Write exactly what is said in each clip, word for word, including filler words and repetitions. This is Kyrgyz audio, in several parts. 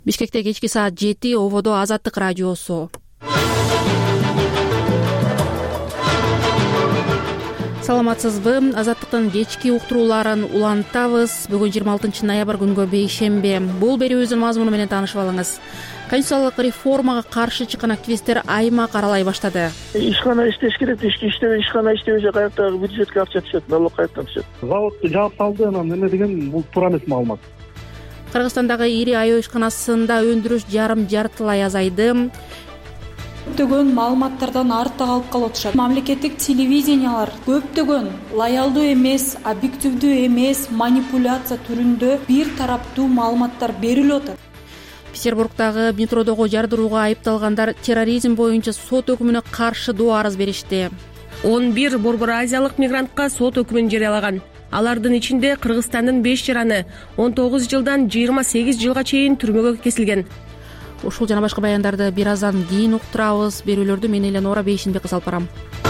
Бишкекте кечки саат жети, Ободо Азаттык радиосу. Саламатсызбы? Азаттыктын кечки уктурууларын улантабыз. Бүгүн жыйырма алтынчы ноябрь күнгө бейшемби. Бул берүүбүздүн мазмуну менен таанышып алыңыз. Конституциялык реформага каршы чыккан активисттер аймак аралай баштады. Ишкана иштеш керек, ишке иштебей, ишкана иштебесе каяктагы бюджетке акча түшөт, налог каяктан түшөт. Заводду жаап салды, анан эме деген бул туура эмес маалымат. Кыргызстандагы ири айоо ишканасында өндүрүш жарым жартылай азайды. Көптөгөн маалыматтардан артта калып калып атышат. Мамлекеттик телевидениялар көптөгөн лоялдуу эмес, объективдүү эмес, манипуляция түрүндө бир тараптуу маалыматтар берилип атат. Петербургдагы метродогу жардырууга айыпталгандар терроризм боюнча сот өкүмүнө каршы доо арыз беришти. он бир борбор азиялык мигрантка сот өкүмүн жарыялаган. Алардын ичинде Кыргызстандын беш жараны он тогуз жылдан жыйырма сегиз жылга чейин түрмөгө кесилген. Ушул жана башка баяндарды бир аздан кийин уктурабыз. Берүүлөрдү мен эле Нора Бейшинбек кызып барам.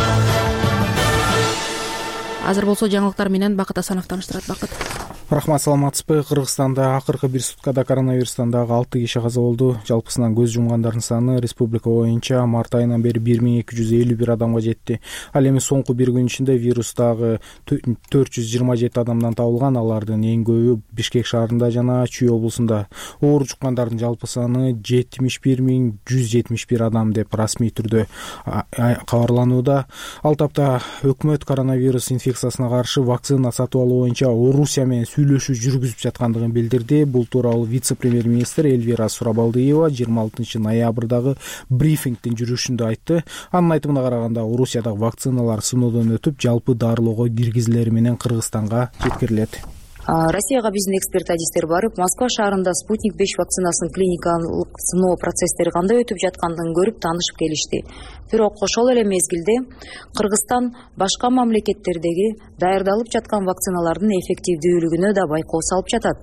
Азыр болсо жаңылыктар менен Бакыт Асанов тааныштырат. Бакыт. Рахмат, саламатсызбы? Кыргызстанда акыркы бир суткада коронавирустан дагы алты киши каза болду. Жалпысынан көз жумгандардын саны республика боюнча март айынан бери бир миң эки жүз элүү бир адамга жетти. Ал эми соңку бир күн ичинде вирустагы төрт жүз жыйырма жети адамдан табылган. Алардын эң көбү Бишкек шаарында жана Чүй облусунда. Оор жуккандардын жалпы саны жетимиш бир миң жүз жетимиш бир адам деп расмий түрдө кабарланууда. Ал тапта өкмөт коронавирус инфекциясына каршы вакцина сатып алуу боюнча Орусия менен сүйлөшүү жүргүзүп жаткандыгын билдирди. Бул тууралуу вице-премьер-министр Эльвира Сурабалдиева жыйырма алтынчы ноябрдагы брифингдин жүрүшүндө айтты. Анын айтымына караганда, Орусиядагы вакциналар сыноодон өтүп, жалпы дарылоого киргизилери менен Кыргызстанга жеткирилет. Россияга биздин эксперт адистер барып, Москва шаарында Спутник беш вакцинасынын клиникалык сыноо процесстери кандай өтүп жаткандыгын көрүп таанышып келишти. Бирок ошол эле мезгилде Кыргызстан башка мамлекеттердеги даярдалып жаткан вакциналардын эффективдүүлүгүнө да байкоо салып жатат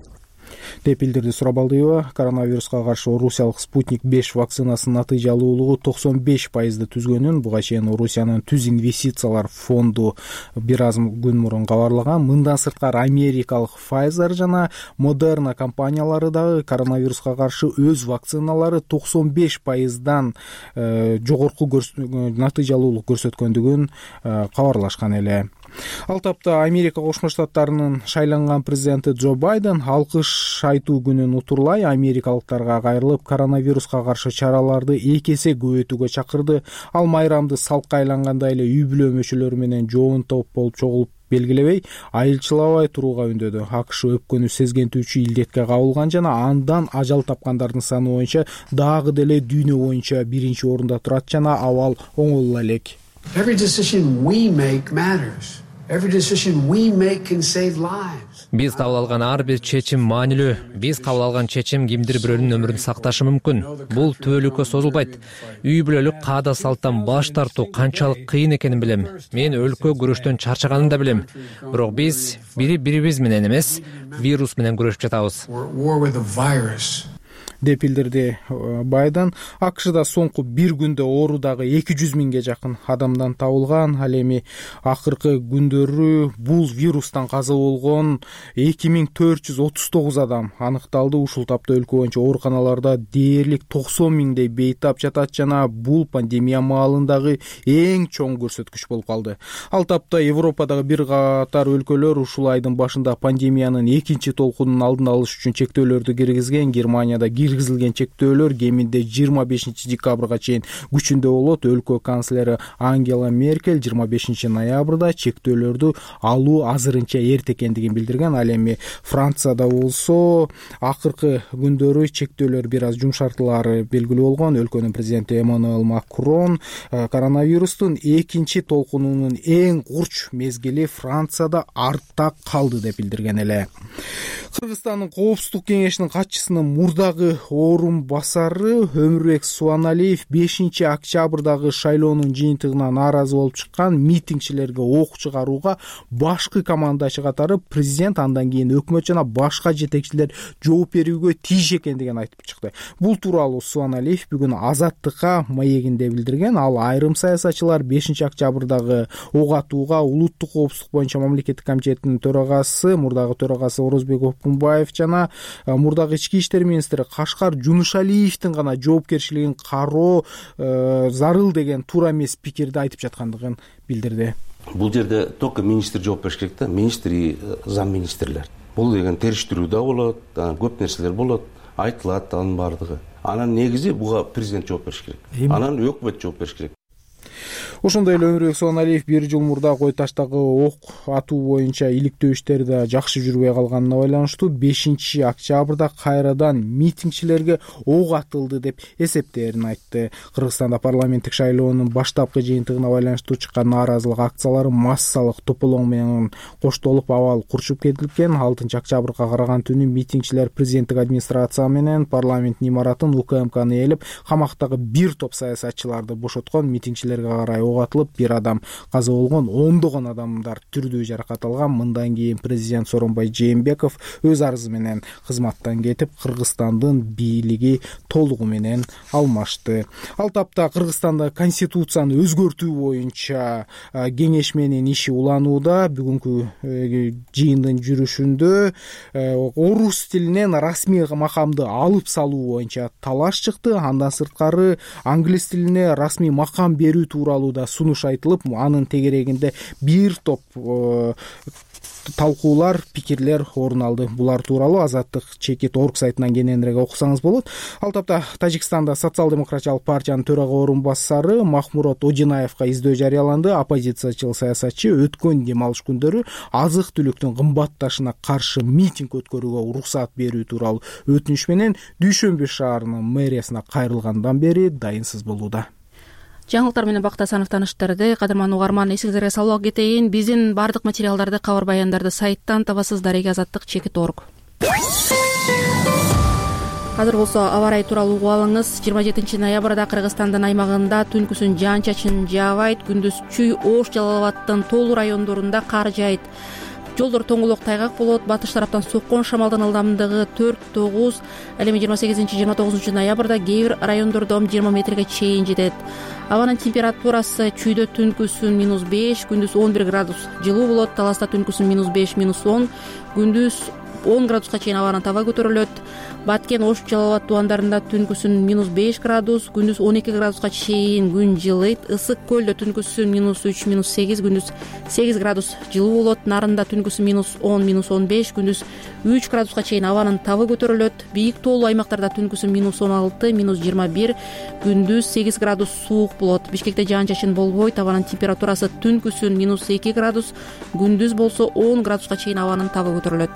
деп билдирди Сурабалдиева. Коронавируска каршы Орусиялык Спутник беш вакцинасынын натыйжалуулугу токсон беш пайызды түзгөнүн буга чейин Орусиянын түз инвестициялар фонду бир аз күн мурун кабарлаган. Мындан сырткары америкалык Pfizer жана Moderna компаниялары дагы коронавируска каршы өз вакциналары токсон беш пайыздан э, жогорку натыйжалуулук көрсөткөндүгүн э, кабарлашкан эле. Ал тапта Америка Кошмо Штаттарынын шайланган президенти Джо Байден алкыш айтуу күнүн утурлай америкалыктарга кайрылып, коронавируска каршы чараларды эки эсе көбөйтүүгө чакырды. Ал майрамды салтка айлангандай эле үй бүлө мүчөлөрү менен жоон топ болуп чогулуп белгилебей, айылчылабай турууга үндөдү. АКШ өпкөнү сезгентүүчү илдетке кабылган жана андан ажал тапкандардын саны боюнча дагы деле дүйнө боюнча биринчи орунда турат жана абал оңоло элек. Every decision we make matters. Every decision we make can save lives. Биз кабыл алган ар бир чечим маанилүү. Биз кабыл алган чечим кимдир бирөөнүн өмүрүн сакташы мүмкүн. Бул түбөлүккө созулбайт. Үй бүлөлүк каада салттан баш тартуу канчалык кыйын экенин билем. Мен өлкө күрөштөн чарчаганын да билем. Бирок биз бири-бирибиз менен эмес, вирус менен күрөшүп жатабыз деп билдирди Байден. АКШда соңку бир күндө оорудагы эки жүз миңге жакын адамдан табылган. Ал эми акыркы күндөрү бул вирустан каза болгон эки миң төрт жүз отуз тогуз адам аныкталды. Ушул тапта өлкө боюнча ооруканаларда дээрлик токсон миңдей бейтап жатат жана бул пандемия маалындагы эң чоң көрсөткүч болуп калды. Ал тапта Европадагы бир катар өлкөлөр ушул айдын башында пандемиянын экинчи толкунун алдын алыш үчүн чектөөлөрдү киргизген. Германияда киргизилген чектөөлөр кеминде жыйырма бешинчи декабрга чейин күчүндө болот. Өлкө канцлери Ангела Меркель жыйырма бешинчи ноябрда чектөөлөрдү алуу азырынча эрте экендигин билдирген. Ал эми Францияда болсо акыркы күндөрү чектөөлөр бир аз жумшартылары белгилүү болгон. Өлкөнүн президенти Эммануэл Макрон коронавирустун экинчи толкунунун эң курч мезгили Францияда артта калды деп билдирген эле. Кыргызстандын Коопсуздук кеңешинин катчысынын мурдагы орун басары Өмүрбек Суаналиев бешинчи октябрдагы шайлоонун жыйынтыгына нааразы болуп чыккан митингчилерге ок чыгарууга башкы командачы катары президент, андан кийин өкмөт жана башка жетекчилер жооп берүүгө тийиш экендигин айтып чыкты. Бул тууралуу Суаналиев бүгүн Азаттыкка маегинде билдирген. Ал айрым саясатчылар бешинчи октябрдагы ок атууга улуттук коопсуздук боюнча мамлекеттик комитетинин төрагасы, мурдагы төрагасы Орозбек Опунбаев жана мурдагы ички иштер министри Башкар Жунушалиевдин гана жоопкерчилигин кароо зарыл деген туура эмес пикирди айтып жаткандыгын билдирди. Бул жерде только министр жооп бериш керек да, министр и замминистрлер. Бул деген териштирүү да болот, көп нерселер болот, айтылат анын баардыгы. Анан негизи буга президент жооп бериш керек. Анан өкмөт жооп бериш керек. Ошондой эле Өмүрбек Сооналиев бир жыл мурда Кой Таштагы ок атуу боюнча иликтөө иштери да жакшы жүрбөй калганына байланыштуу бешинчи октябрда кайрадан митингчилерге ок атылды деп эсептээрин айтты. Кыргызстанда парламенттик шайлоонун баштапкы жыйынтыгына байланыштуу чыккан нааразылык акциялары массалык тополоң менен коштолуп абал курчуп кетилген. алтынчы октябрга караган түнү митингчилер президенттик администрация менен парламенттин имаратын У К М Кны ээлеп, камактагы бир топ саясатчыларды бошоткон. Митингчилерге карай ок атылып, бир адам каза болгон, ондогон адамдар түрдүү жаракат алган. Мындан кийин президент Сооронбай Жээнбеков өз арызы менен кызматтан кетип, Кыргызстандын бийлиги толугу менен алмашты. Ал тапта Кыргызстанда конституцияны өзгөртүү боюнча кеңеш менен иши уланууда. Бүгүнкү жыйындын жүрүшүндө орус тилинен расмий макамды алып салуу боюнча талаш чыкты. Андан сырткары англис тилине расмий макам берүү тууралуу да сунуш айтылып, анын тегерегинде бир топ талкуулар, пикирлер орун алды. Булар тууралуу Азаттык чекит орг сайтынан кененирээк окусаңыз болот. Ал тапта Тажикстанда социал-демократиялык партиянын төрага орун басары Махмурод Одинаевга издөө жарыяланды. Оппозициячыл саясатчы өткөн дем алыш күндөрү азык түлүктүн кымбатташына каршы митинг өткөрүүгө уруксат берүү тууралуу өтүнүш менен Дүйшөмбү шаарынын мэриясына кайрылгандан бери дайынсыз болууда. Жаңылыктар менен Бакыт Асанов тааныштырды. Кадырман угарман, эсиңиздерге салып кетейин. Биздин бардык материалдарды, кабар баяндарды сайттан табасыз. Дареги Азаттык чекит орг. Азыр болсо аба ырайы тууралуу угуп алыңыз. жыйырма жетинчи ноябрда Кыргызстандын аймагында түнкүсүн жаан-чачын жаабайт, күндүз Чүй, Ош, Жалал Абадтын тоолуу райондорунда кар жаайт. Жолдор тоңголок тайгак болот. Батыш тараптан соккон шамалдын ылдамдыгы төрт тогуз, ал эми жыйырма сегизинчи жыйырма тогузунчу ноябрда кээ бир райондордо жыйырма метрге чейин жетет. Абанын температурасы Чүйдө түнкүсүн минус беш, күндүз он бир градус жылуу болот. Таласта түнкүсүн минус беш, минус он, күндүз он градуска чейин абанын таба көтөрүлөт. Баткен, Ош, Жалал Абад тубандарында түнкүсүн минус беш градус, күндүз он эки градуска чейин күн жылыйт. Ысык көлдө түнкүсүн минус үч, минус сегиз, күндүз сегиз градус жылуу болот. Нарында түнкүсүн минус он, минус он беш, күндүз үч градуска чейин абанын табы көтөрүлөт. Бийик тоолуу аймактарда түнкүсүн минус он алты, минус жыйырма бир, күндүз сегиз градус суук болот. Бишкекте жаан-чачын болбойт. Абанын температурасы түнкүсүн минус эки градус, күндүз болсо он градуска чейин абанын табы көтөрүлөт.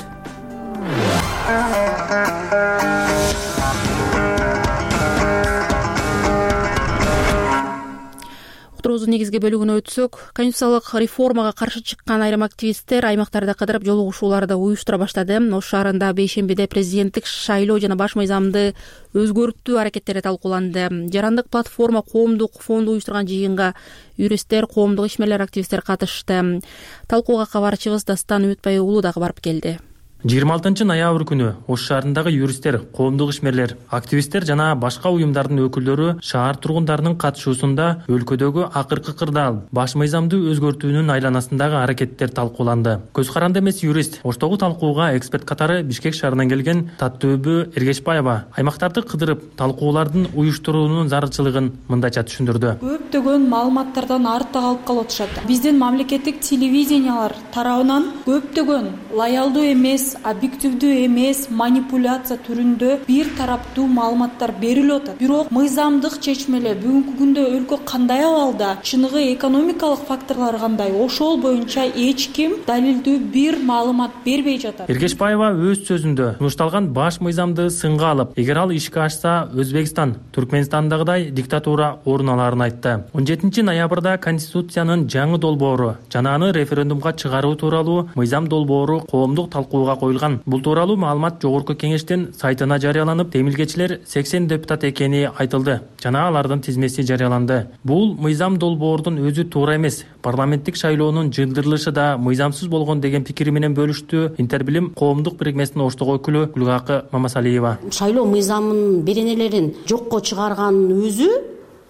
Уктуруубуздун негизги бөлүгүнө өтсөк, конституциялык реформага каршы чыккан айрым активисттер аймактарды кыдырып жолугушууларды уюштура баштады. Ош шаарында бейшембиде президенттик шайлоо жана баш мыйзамды өзгөртүү аракеттери талкууланды. Жарандык платформа коомдук фонду уюштурган жыйынга юристтер, коомдук ишмерлер, активисттер катышты. Талкууга кабарчыбыз Дастан Үмүтбай уулу дагы барып келди. жыйырма алтынчы ноябрь күнү Ош шаарындагы юристтер, коомдук ишмерлер, активисттер жана башка уюмдардын өкүлдөрү шаар тургундарынын катышуусунда өлкөдөгү акыркы кырдаал баш мыйзамды өзгөртүүнүн айланасындагы аракеттер талкууланды. Көз каранды эмес юрист Оштогу талкууга эксперт катары Бишкек шаарынан келген Таттөбү Эргешбаева аймактарды кыдырып талкуулардын уюштуруунун зарылчылыгын мындайча түшүндүрдү. Көптөгөн маалыматтардан артта калып калып атышат. Биздин мамлекеттик телевидениялар тарабынан көптөгөн лоялдуу эмес, объективдүү эмес, манипуляция түрүндө бир тараптуу маалыматтар берилип атат. Бирок мыйзамдык чечмелер бүгүнкү күндө өлкө кандай абалда, чыныгы экономикалык факторлор кандай, ошол боюнча эч ким далилдүү бир маалымат бербей жатат. Эргешбаева өз сөзүндө сунушталган баш мыйзамды сынга алып, эгер ал ишке ашса, Өзбекстан, Түркмөнстандагыдай диктатура орун аларын айтты. он жетинчи ноябрда Конституциянын жаңы долбоору жана аны референдумга чыгаруу тууралуу мыйзам долбоору коомдук талкууга коюлган. Бул тууралуу маалымат жогорку кеңештин сайтына жарыяланып, темилгечилер сексен депутат экени айтылды жана алардын тизмеси жарыяланды. Бул мыйзам долбоордун өзү туура эмес. Парламенттик шайлоонун жылдырылышы да мыйзамсыз болгон деген пикири менен бөлүштү Интербилим коомдук бирикмесинин Оштогу өкүлү Гүлгакы Мамасалиева. Шайлоо мыйзамынын беренелерин жокко чыгарганын өзү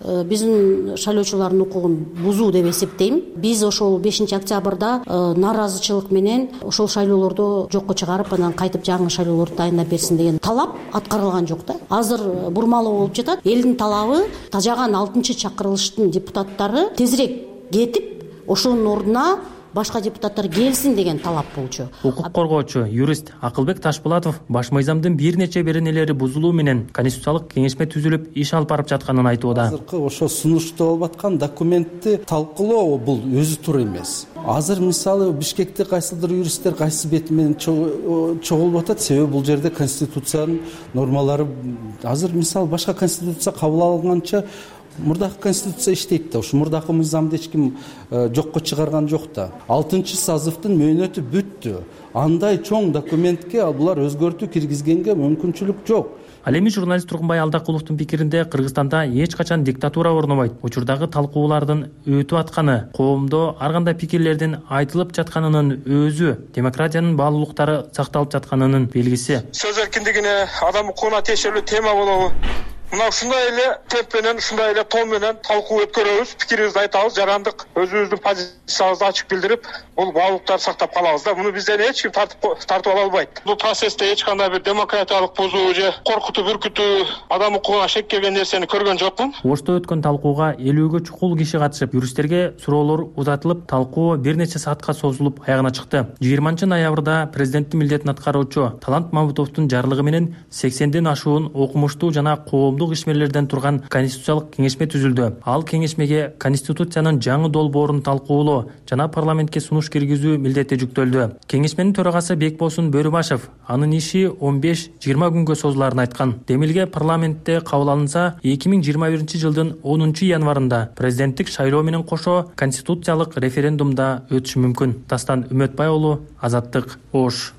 биздин шайлоочулардын укугун бузуу деп эсептейм. Биз ошол бешинчи октябрда нааразычылык менен ошол шайлоолорду жокко чыгарып, анан кайтып жаңы шайлоолорду дайындап берсин деген талап аткарылган жок да. Азыр бурмалоо болуп жатат. Элдин талабы тажаган алтынчы чакырылыштын депутаттары тезирээк кетип, ошонун ордуна башка депутаттар келсин деген талап болчу. Укук коргоочу юрист Акылбек Ташпулатов баш мыйзамдын бир нече беренелери бузулуу менен конституциялык кеңешме түзүлүп иш алып барып жатканын айтууда. Азыркы ошо сунушта болуп аткан документти талкуулоо бул өзү туура эмес. Азыр мисалы Бишкекте кайсыдыр юристтер кайсы бети менен чогулуп атат, себеби бул жерде конституциянын нормалары азыр мисалы башка конституция кабыл алынганча мурдакы конституция иштейт да, ушу мурдакы мыйзамды эч ким жокко чыгарган жок да. алтынчы созывдын мөөнөтү бүттү. Андай чоң документке булар өзгөртүү киргизгенге мүмкүнчүлүк жок. Ал эми журналист Тургунбай Алдакуловдун пикиринде Кыргызстанда эч качан диктатура орнобойт. Учурдагы талкуулардын өтүп атканы, коомдо ар кандай пикирлердин айтылып жатканынын өзү демократиянын баалуулуктары сакталып жатканынын белгиси. Сөз эркиндигине, адам укугуна тиешелүү тема болобу? Мына ушундай эле темп менен, ушундай эле тон менен талкуу өткөрөбүз, пикирибизди айтабыз, жарандык өзүбүздүн позициябызды ачык билдирип, бул баалуулуктарды сактап калабыз да. Муну бизден эч ким тартып тартып ала албайт. Бул процессте эч кандай бир демократиялык бузуу же коркутуп үркүтүү, адам укугуна шек келген нерсени көргөн жокмун. Ошто өткөн талкууга элүүгө чукул киши катышып, юристтерге суроолор узатылып, талкуу бир нече саатка созулуп аягына чыкты. жыйырманчы ноябрда президенттин милдетин аткаруучу Талант Мамутовдун жарлыгы менен сексенден ашуун окумуштуу жана коомдук ишмерлерден турган конституциялык кеңешме түзүлдү. Ал кеңешмеге конституциянын жаңы долбоорун талкуулоо жана парламентке сунуш киргизүү милдети жүктөлдү. Кеңешменин төрагасы Бекбосун Бөрүбашев анын иши он беш жыйырма күнгө созуларын айткан. Демилге парламентте кабыл алынса, эки миң жыйырма биринчи жылдын онунчу январында президенттик шайлоо менен кошо конституциялык референдумда өтүшү мүмкүн. Дастан Үмөтбай уулу, Азаттык, Ош.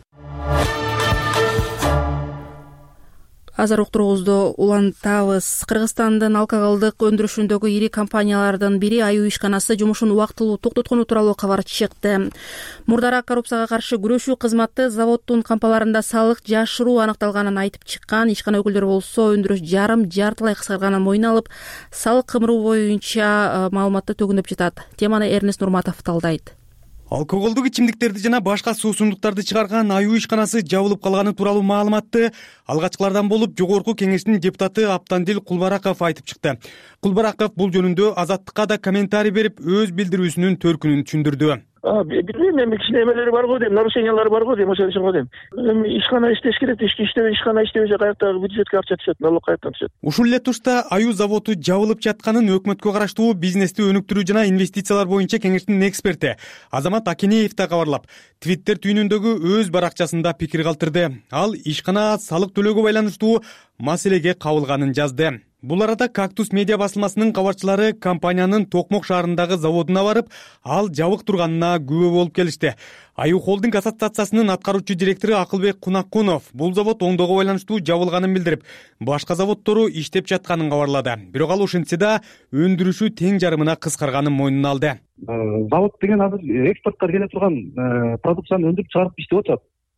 Азыр уктуруубузду улантабыз. Кыргызстандын алкоголдук өндүрүшүндөгү ири компаниялардын бири аюу ишканасы жумушун убактылуу токтоткону тууралуу кабар чыкты. Мурдараак коррупцияга каршы күрөшүү кызматы заводдун кампаларында салык жашыруу аныкталганын айтып чыккан. Ишкана өкүлдөрү болсо өндүрүш жарым жартылай кыскарганын мойнуна алып, салык кымыруу боюнча маалыматты төгүндөп жатат. Теманы Эрнест Нурматов талдайт. Алкоголдук ичимдиктерди жана башка суусундуктарды чыгарган аюу ишканасы жабылып калганы тууралуу маалыматты алгачкылардан болуп Жогорку Кеңештин депутаты Аптандил Кулбараков айтып чыкты. Кулбараков бул жөнүндө Азаттыкка да комментарий берип, өз билдирүүсүнүн төркүнүн түшүндүрдү. Билбейм, эми кичине эмелери бар го дейм, нарушениялар бар го дейм, ошол үчүн го дейм. Эми ишкана иштеш керек, ишке иштебей, ишкана иштебесе каяктагы бюджетке акча түшөт, налог каяктан түшөт. Ушул эле тушта аюу заводу жабылып жатканын өкмөткө караштуу бизнести өнүктүрүү жана инвестициялар боюнча кеңештин эксперти Азамат Акинеев да кабарлап, Твиттер түйүнүндөгү өз баракчасында пикир калтырды. Ал ишкана салык төлөөгө байланыштуу маселеге кабылганын жазды. Бул арада Кактус медиа басылмасынын кабарчылары компаниянын Токмок шаарындагы заводуна барып, ал жабык турганына күбө болуп келишти. Аюу холдинг ассоциациясынын аткаруучу директору Акылбек Кунакунов бул завод оңдоого байланыштуу жабылганын билдирип, башка заводдору иштеп жатканын кабарлады. Бирок ал ушинтсе да өндүрүшү тең жарымына кыскарганын мойнуна алды. Завод деген азыр экспортко келе турган продукцияны өндүрүп чыгарып иштеп атат.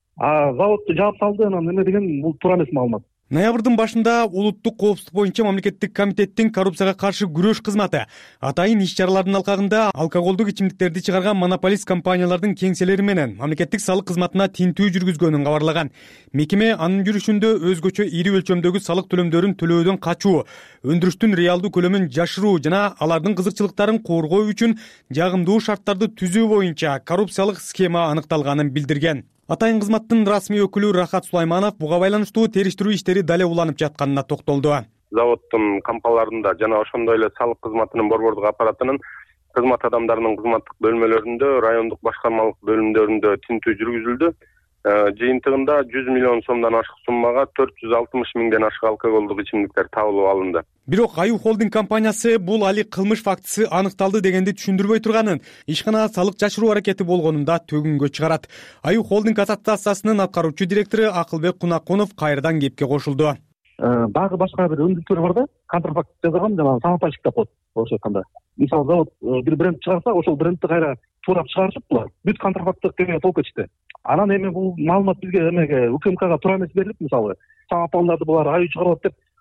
А заводду жаап салды, анан эме деген бул туура эмес маалымат. Ноябрдын башында улуттук коопсуздук боюнча мамлекеттик комитеттин коррупцияга каршы күрөш кызматы атайын иш-чаралардын алкагында алкоголдук ичимдиктерди чыгарган монополист компаниялардын кеңселери менен мамлекеттик салык кызматына тинтүү жүргүзгөнүн кабарлаган. Мекеме анын жүрүшүндө өзгөчө ири өлчөмдөгү салык төлөмдөрүн төлөөдөн качуу, өндүрүштүн реалдуу көлөмүн жашыруу жана алардын кызыкчылыктарын коргоо үчүн жагымдуу шарттарды түзүү боюнча коррупциялык схема аныкталганын билдирген. Атайын кызматтын расмий өкүлү Рахат Сулайманов буга байланыштуу териштирүү иштери дале уланып жатканына токтолду. Заводдун кампаларында жана ошондой эле салык кызматынын борбордук аппаратынын кызмат адамдарынын кызматтык бөлмөлөрүндө, райондук башкармалык бөлүмдөрүндө тинтүү жүргүзүлдү. Жыйынтыгында жүз миллион сомдон ашык суммага төрт жүз алтымыш миңден ашык алкоголдук ичимдиктер табылып алынды. Бирок Аюу холдинг компаниясы бул али кылмыш фактысы аныкталды дегенди түшүндүрбөй турганын, ишкана салык жашыруу аракети болгонунда төгүнгө чыгарат. Аюу холдинг ассоциациясынын аткаруучу директору Акылбек Кунакунов кайрадан кепке кошулду. Дагы башка бир өндүрүүлөр бар да, контрафакт жазган, жана самопальщик деп коет. Ошо айтканда, мисалы завод бир бренд чыгарса, ошол брендти кайра туурап чыгарышып булар бүт контрафакттык эме болуп кетишти. Анан эми бул маалымат бизге эмеге УКМКга туура эмес берилип, мисалы самопалдарды булар аюу чыгарып деп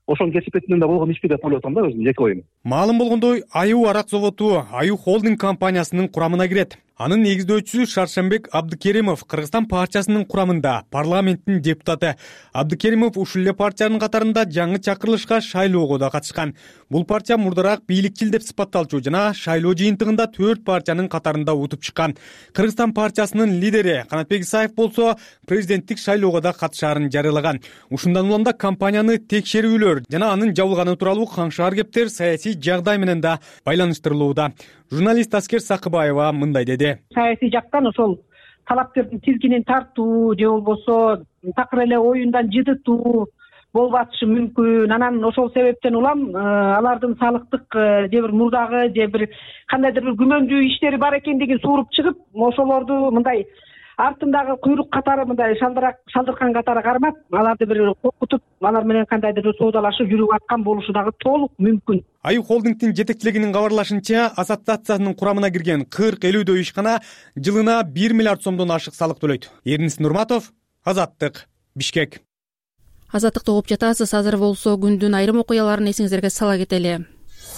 ошонун кесипетинен да болгон ишпи деп ойлоп атам да, өзүм жеке оюм. Маалым болгондой, Аюу арак заводу Аюу холдинг компаниясынын курамына кирет. Анын негиздөөчүсү Шаршембек Абдыкеримов Кыргызстан партиясынын курамында, парламенттин депутаты. Абдыкеримов ушул эле партиянын катарында жаңы чакырылышка шайлоого да катышкан. Бул партия мурдараак бийликчил деп сыпатталчу жана шайлоо жыйынтыгында төрт партиянын катарында утуп чыккан. Кыргызстан партиясынын лидери Канатбек Исаев болсо президенттик шайлоого да катышаарын жарыялаган. Ушундан улам да компанияны текшерүүлөр жана анын жабылганы тууралуу каңшаар кептер саясий жагдай менен да байланыштырылууда. Журналист Аскер Сакыбаева мындай деди. Саясий жактан ошол талапкердин тизгинин тартуу же болбосо такыр эле оюндан жыдытуу болуп атышы мүмкүн. Анан ошол себептен улам алардын салыктык же бир мурдагы же бир кандайдыр бир күмөндүү иштери бар экендигин сууруп чыгып, ошолорду мындай артындагы куйрук катары мындай шалдырак шалдыркан катары кармап, аларды бир коркутуп, алар менен кандайдыр бир соодалашып жүрүп аткан болушу дагы толук мүмкүн. Аюу холдингдин жетекчилигинин кабарлашынча, ассоциациянын курамына кирген кырк элүүдөй ишкана жылына бир миллиард сомдон ашык салык төлөйт. Эрнис Нурматов, Азаттык, Бишкек. Азаттыкты угуп жатасыз. Азыр болсо күндүн айрым окуяларын эсиңиздерге сала кетели.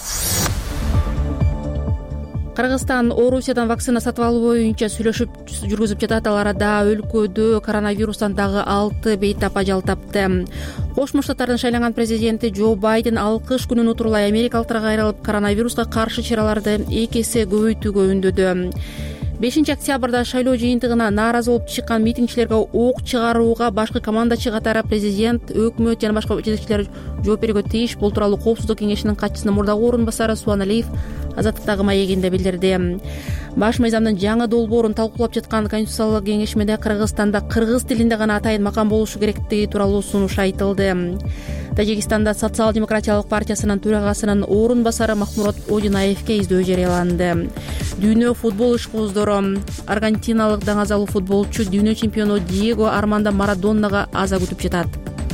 Кыргызстан Орусиядан вакцина сатып алуу боюнча сүйлөшүп жүргүзүп жатат. Ал арада өлкөдө коронавирустан дагы алты бейтап ажал тапты. Кошмо Штаттардын шайланган президенти Джо Байден алкыш күнүн утурлай америкалыктарга кайрылып, коронавируска каршы чара аларды эки эсе көбөйтүүгө үндөдү. бешинчи октябрда шайлоо жыйынтыгына нааразы болуп чыккан митингчилерге ок чыгарууга башкы командачы катары президент, өкмөт жана башка жетекчилер жооп берүүгө тийиш. Бул тууралуу Коопсуздук кеңешинин катчысынын мурдагы орун басары Суан Алиев Азаттыктагы маегинде билдирди. Баш мыйзамдын жаңы долбоорун талкуулап жаткан Конституциялык кеңешмеде Кыргызстанда кыргыз тилинде гана атайын макам болушу керектиги тууралуу сунуш айтылды. Тажикстанда Социал-демократиялык партиясынын төрагасынын орун басары Махмурат Одинаевке издөө жарыяланды. Дүйнө футбол ишкоздору аргентиналык даңазалуу футболчу дүйнө чемпиону Диего Армандо Марадоннага аза күтүп жатат.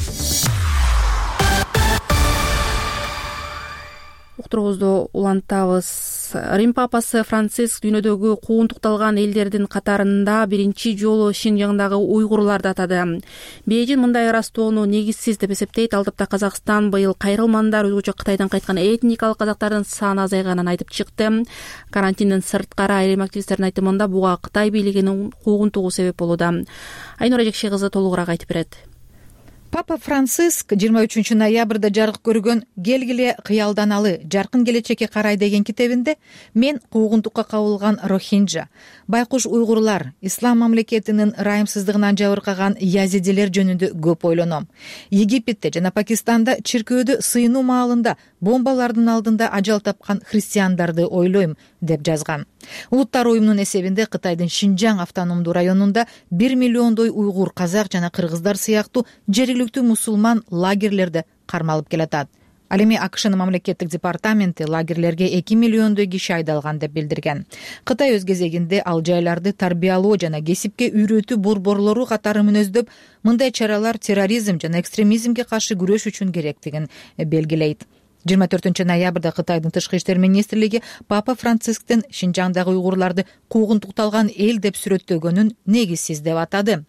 Уктуруубузду улантабыз. Рим папасы Франциск дүйнөдөгү куугунтукталган элдердин катарында биринчи жолу Шинжаңдагы уйгурларды атады. Бейжин мындай ырастоону негизсиз деп эсептейт. Ал тапта Казакстан быйыл кайрылмандар, өзгөчө Кытайдан кайткан этникалык казактардын саны азайганын айтып чыкты. Карантиндин сырткары айрым активисттердин айтымында буга Кытай бийлигинин куугунтугу себеп болууда. Айнура Жекши кызы толугураак айтып берет. Папа Франциск жыйырма үчүнчү ноябрда жарык көргөн «Келгиле кыялданалы, жаркын келечекке карай» деген китебинде мен куугунтукка кабылган рохинджа, байкуш уйгурлар, ислам мамлекетинин ырайымсыздыгынан жабыркаган язидилер жөнүндө көп ойлоном. Египетте жана Пакистанда чиркөөдө сыйынуу маалында бомбалардын алдында ажал тапкан христиандарды ойлойм деп жазган. Улуттар уюмунун эсебинде Кытайдын Шинжаң автономдуу районунда бир миллиондой уйгур, казак жана кыргыздар сыяктуу жергиликтүү мусулман лагерлерде кармалып келатат. Ал эми АКШнын мамлекеттик департаменти лагерлерге эки миллиондой киши айдалган деп билдирген. Кытай өз кезегинде ал жайларды тарбиялоо жана кесипке үйрөтүү борборлору катары мүнөздөп, мындай чаралар терроризм жана экстремизмге каршы күрөш үчүн керектигин белгилейт. жыйырма төртүнчү ноябрда Кытайдын тышкы иштер министрлиги Папа Францисктин Шинжаңдагы уйгурларды куугунтукталган эл деп сүрөттөгөнүн негизсиз деп атады.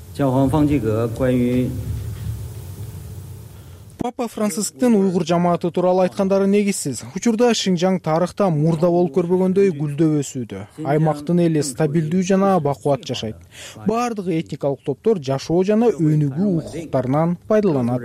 Папа Францисктин уйгур жамааты тууралуу айткандары негизсиз. Учурда Шинжаң тарыхта мурда болуп көрбөгөндөй гүлдөп өсүүдө. Аймактын эли стабилдүү жана бакубат жашайт. Бардыгы этникалык топтор жашоо жана өнүгүү укуктарынан пайдаланат.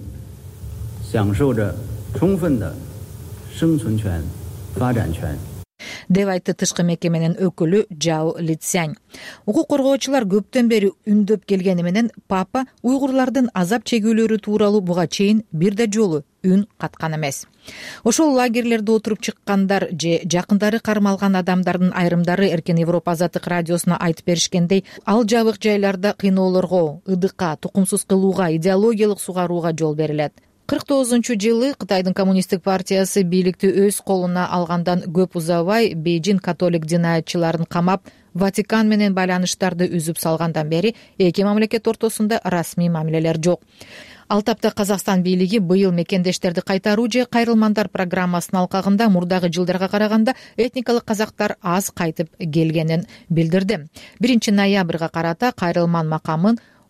деп айтты тышкы мекеменин өкүлү Жао Лицянь. Укук коргоочулар көптөн бери үндөп келгени менен Папа уйгурлардын азап чегүүлөрү тууралуу буга чейин бир да жолу үн каткан эмес. Ошол лагерлерде отуруп чыккандар же жакындары кармалган адамдардын айрымдары Эркен Европа Азаттык радиосуна айтып беришкендей, ал жабык жайларда кыйноолорго, ыдыкка, тукумсуз кылууга, идеологиялык сугарууга жол берилет. кырк тогузунчу жылы Кытайдын коммунисттик партиясы бийликти өз колуна алгандан көп узабай Бейжин католик динаятчыларын камап, Ватикан менен байланыштарды үзүп салгандан бери эки мамлекет ортосунда расмий мамилелер жок. Ал тапта Казакстан бийлиги быйыл мекендештерди кайтаруу же кайрылмандар программасынын алкагында мурдагы жылдарга караганда этникалык казактар аз кайтып келгенин билдирди. биринчи ноябрга карата кайрылман макамын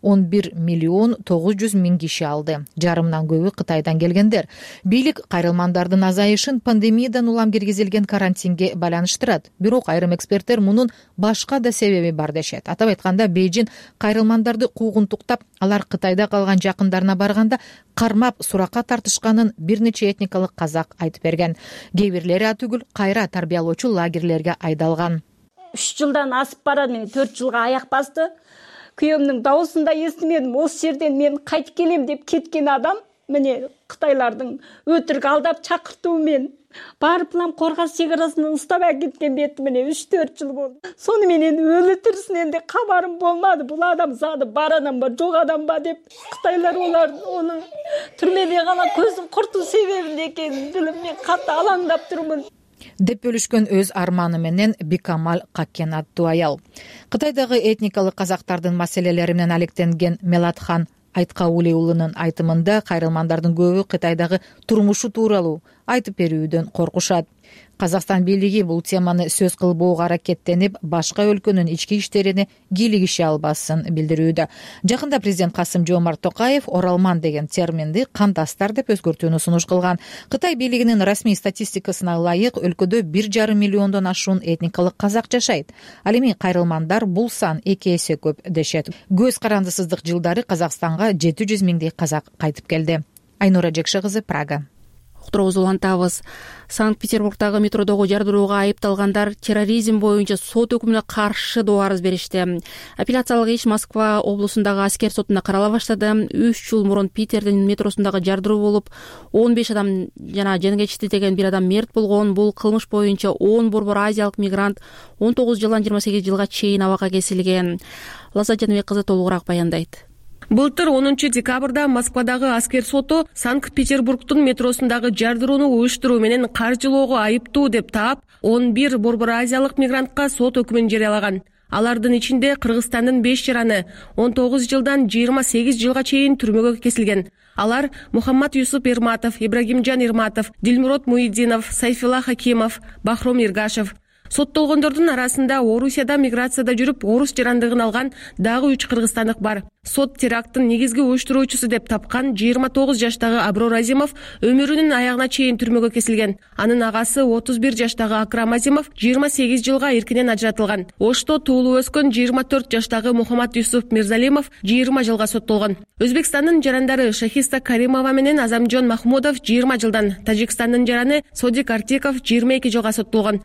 он бир миллион тогуз жүз миң киши алды. Жарымдан көбү Кытайдан келгендер. Бийлик кайрылмандардын азайышын пандемиядан улам киргизилген карантинге байланыштырат. Бирок айрым эксперттер мунун башка да себеби бар дешет. Атап айтканда, Бейжин кайрылмандарды куугунтуктап, алар Кытайда калган жакындарына барганда кармап суракка тартышканын бир нече этникалык казак айтып берген. Кээ бирлери атүгүл кайра тарбиялоочу лагерлерге айдалган. үч жылдан асып барады, мен төрт жылга аяк басты. Күйөөмдүн даусын да эстимедим. Осы жерден мен кайтып келем деп кеткен адам, міне Кытайлардын өтірік алдап чакыртуумен барып лам Коргас чегарасынан уштап кеткен бети міне үч төрт жыл болду. Сону менен өлү тирисинен де кабарым болмады. Бул адам зады бар адам ба, жок адам ба деп Кытайлар олар оны түрмөдө гана көзүн куртуу себебинде экенин билип мен катты алаңдап турмун деп бөлүшкөн өз арманы менен Бикамал Каккен аттуу аял. Кытайдагы этникалык казактардын маселелери менен алектенген Мелатхан Айткабуле уулунун айтымында кайрылмандардын көбү Кытайдагы турмушу тууралуу айтып берүүдөн коркушат. Казакстан бийлиги бул теманы сөз кылбоого аракеттенип, башка өлкөнүн ички иштерине кийлигише албасын билдирүүдө. Жакында президент Касым-Жомарт Токаев оралман деген терминди кандастар деп өзгөртүүнү сунуш кылган. Кытай бийлигинин расмий статистикасына ылайык өлкөдө бир жарым миллиондон ашуун этникалык казак жашайт. Ал эми кайрылмандар бул сан эки эсе көп дешет. Көз карандысыздык жылдары Казакстанга жети жүз миңдей казак кайтып келди. Айнура Жекше кызы, Прага. Уктурубузду улантабыз. Санкт-Петербургдагы метродогу жардырууга айыпталгандар терроризм боюнча сот өкүмүнө каршы доо арыз беришти. Апелляциялык иш Москва облусундагы аскер сотунда карала баштады. үч жыл мурун Питердин метросундагы жардыруу болуп, он беш адам жана жангечти деген бир адам мерт болгон. Бул кылмыш боюнча он борбор азиялык мигрант он тогуз жылдан жыйырма сегиз жылга чейин абакка кесилген. Лаззат Жаныбек кызы толугураак баяндайт. Былтыр онунчу декабрда Москвадагы аскер соту Санкт-Петербургдун метросундагы жардырууну уюштуруу менен каржылоого айыптуу деп таап, он бир борбор азиялык мигрантка сот өкүмүн жарыялаган. Алардын ичинде Кыргызстандын беш жараны он тогуз жылдан жыйырма сегиз жылга чейин түрмөгө кесилген. Алар Мухаммад Юсуп Ирматов, Ибрагимжан Ирматов, Дилмурод Муиддинов, Сайфилла Хакимов, Бахром Иргашев. Соттолгондордун арасында Орусияда миграцияда жүрүп, орус жарандыгын алган дагы үч кыргызстандык бар. Сот теракттын негизги уюштуруучусу деп тапкан жыйырма тогуз жаштагы Аброр Азимов өмүрүнүн аягына чейин түрмөгө кесилген. Анын агасы отуз бир жаштагы Акрам Азимов жыйырма сегиз жылга эркинен ажыратылган. Ошто туулуп өскөн жыйырма төрт жаштагы Мухаммад Юсуп Мирзалимов жыйырма жылга соттолгон. Өзбекстандын жарандары Шахиста Каримова менен Азамжон Махмудов жыйырма жылдан, Тажикстандын жараны Содик Артиков жыйырма эки жылга соттолгон.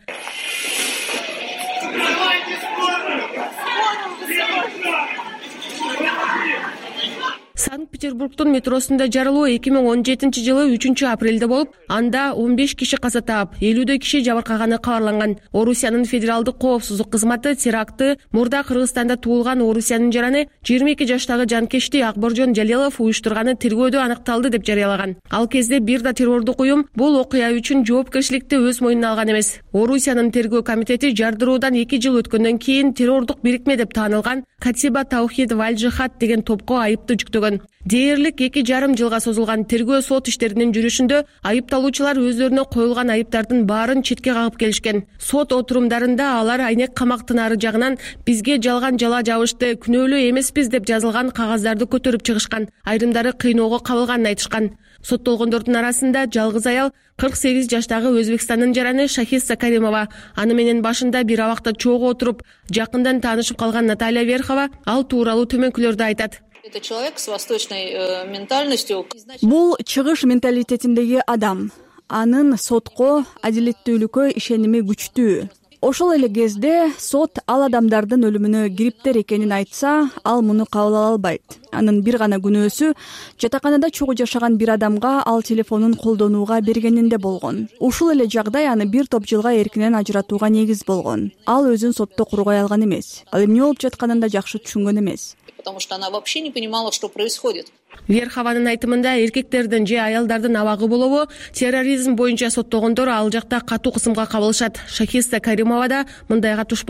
Санкт-Петербургдун метросунда жарылуу эки миң он жетинчи жылы үчүнчү апрелде болуп, анда он беш киши каза таап, элүүдөй киши жабыркаганы кабарланган. Орусиянын федералдык коопсуздук кызматы терактты мурда Кыргызстанда туулган Орусиянын жараны жыйырма эки жаштагы жанкечти Акборжон Жалилов уюштурганы тергөөдө аныкталды деп жарыялаган. Ал кезде бир да террордук уюм бул окуя үчүн жоопкерчиликти өз мойнуна алган эмес. Орусиянын тергөө комитети жардыруудан эки жыл өткөндөн кийин террордук бирикме деп таанылган Катиба Таухид Валь-Жихад деген топко айыпты жүктөгөн. Дээрлик эки жарым жылга созулган тергөө сот иштеринин жүрүшүндө айыпталуучулар өздөрүнө коюлган айыптардын баарын четке кагып келишкен. Сот отурумдарында алар айнек камактын ары жагынан бизге жалган жала жабышты, күнөөлүү эмеспиз деп жазылган кагаздарды көтөрүп чыгышкан. Айрымдары кыйноого кабылганын айтышкан. Соттолгондордун арасында жалгыз аял кырк сегиз жаштагы Өзбекстандын жараны Шахиста Каримова, аны менен башында бир абакта чогуу отуруп, жакындан таанышып калган Наталья Верхова ал тууралуу төмөнкүлөрдү айтат. Это человек с восточной ментальностью. Бул чыгыш менталитетиндеги адам. Анын сотко, адилеттүүлүккө ишеними күчтүү. Ошол эле кезде сот ал адамдардын өлүмүнө кириптер экенин айтса, ал муну кабыл ала албайт. Анын бир гана күнөөсү жатаканада чогуу жашаган бир адамга ал телефонун колдонууга бергенинде болгон. Ушул эле жагдай аны бир топ жылга эркинен ажыратууга негиз болгон. Ал өзүн сотто кургай алган эмес. Ал эмне болуп жатканын да жакшы түшүнгөн эмес. Потому что она вообще не понимала, что происходит. Верхованын айтымында эркектердин же аялдардын абагы болобу терроризм боюнча соттогондор ал жакта катуу кысымга кабылышат. Шахиста Каримова да мындайга туш болгон.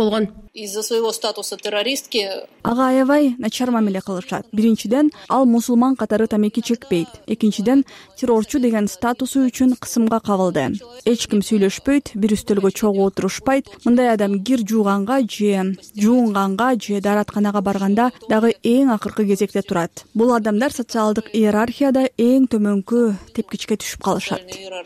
из-за своего статуса террористки. Ага аябай начар мамиле кылышат. Биринчиден, ал мусулман катары тамеки чекпейт. Экинчиден, террорчу деген статусу үчүн кысымга кабылды. Эч ким сүйлөшпөйт, бир үстөлгө чогуу отурушпайт. Мындай адам кир жууганга же жуунганга же дааратканага барганда дагы эң акыркы кезекте турат. Бул адамдар социалдык иерархияда эң төмөнкү тепкичке түшүп калышат.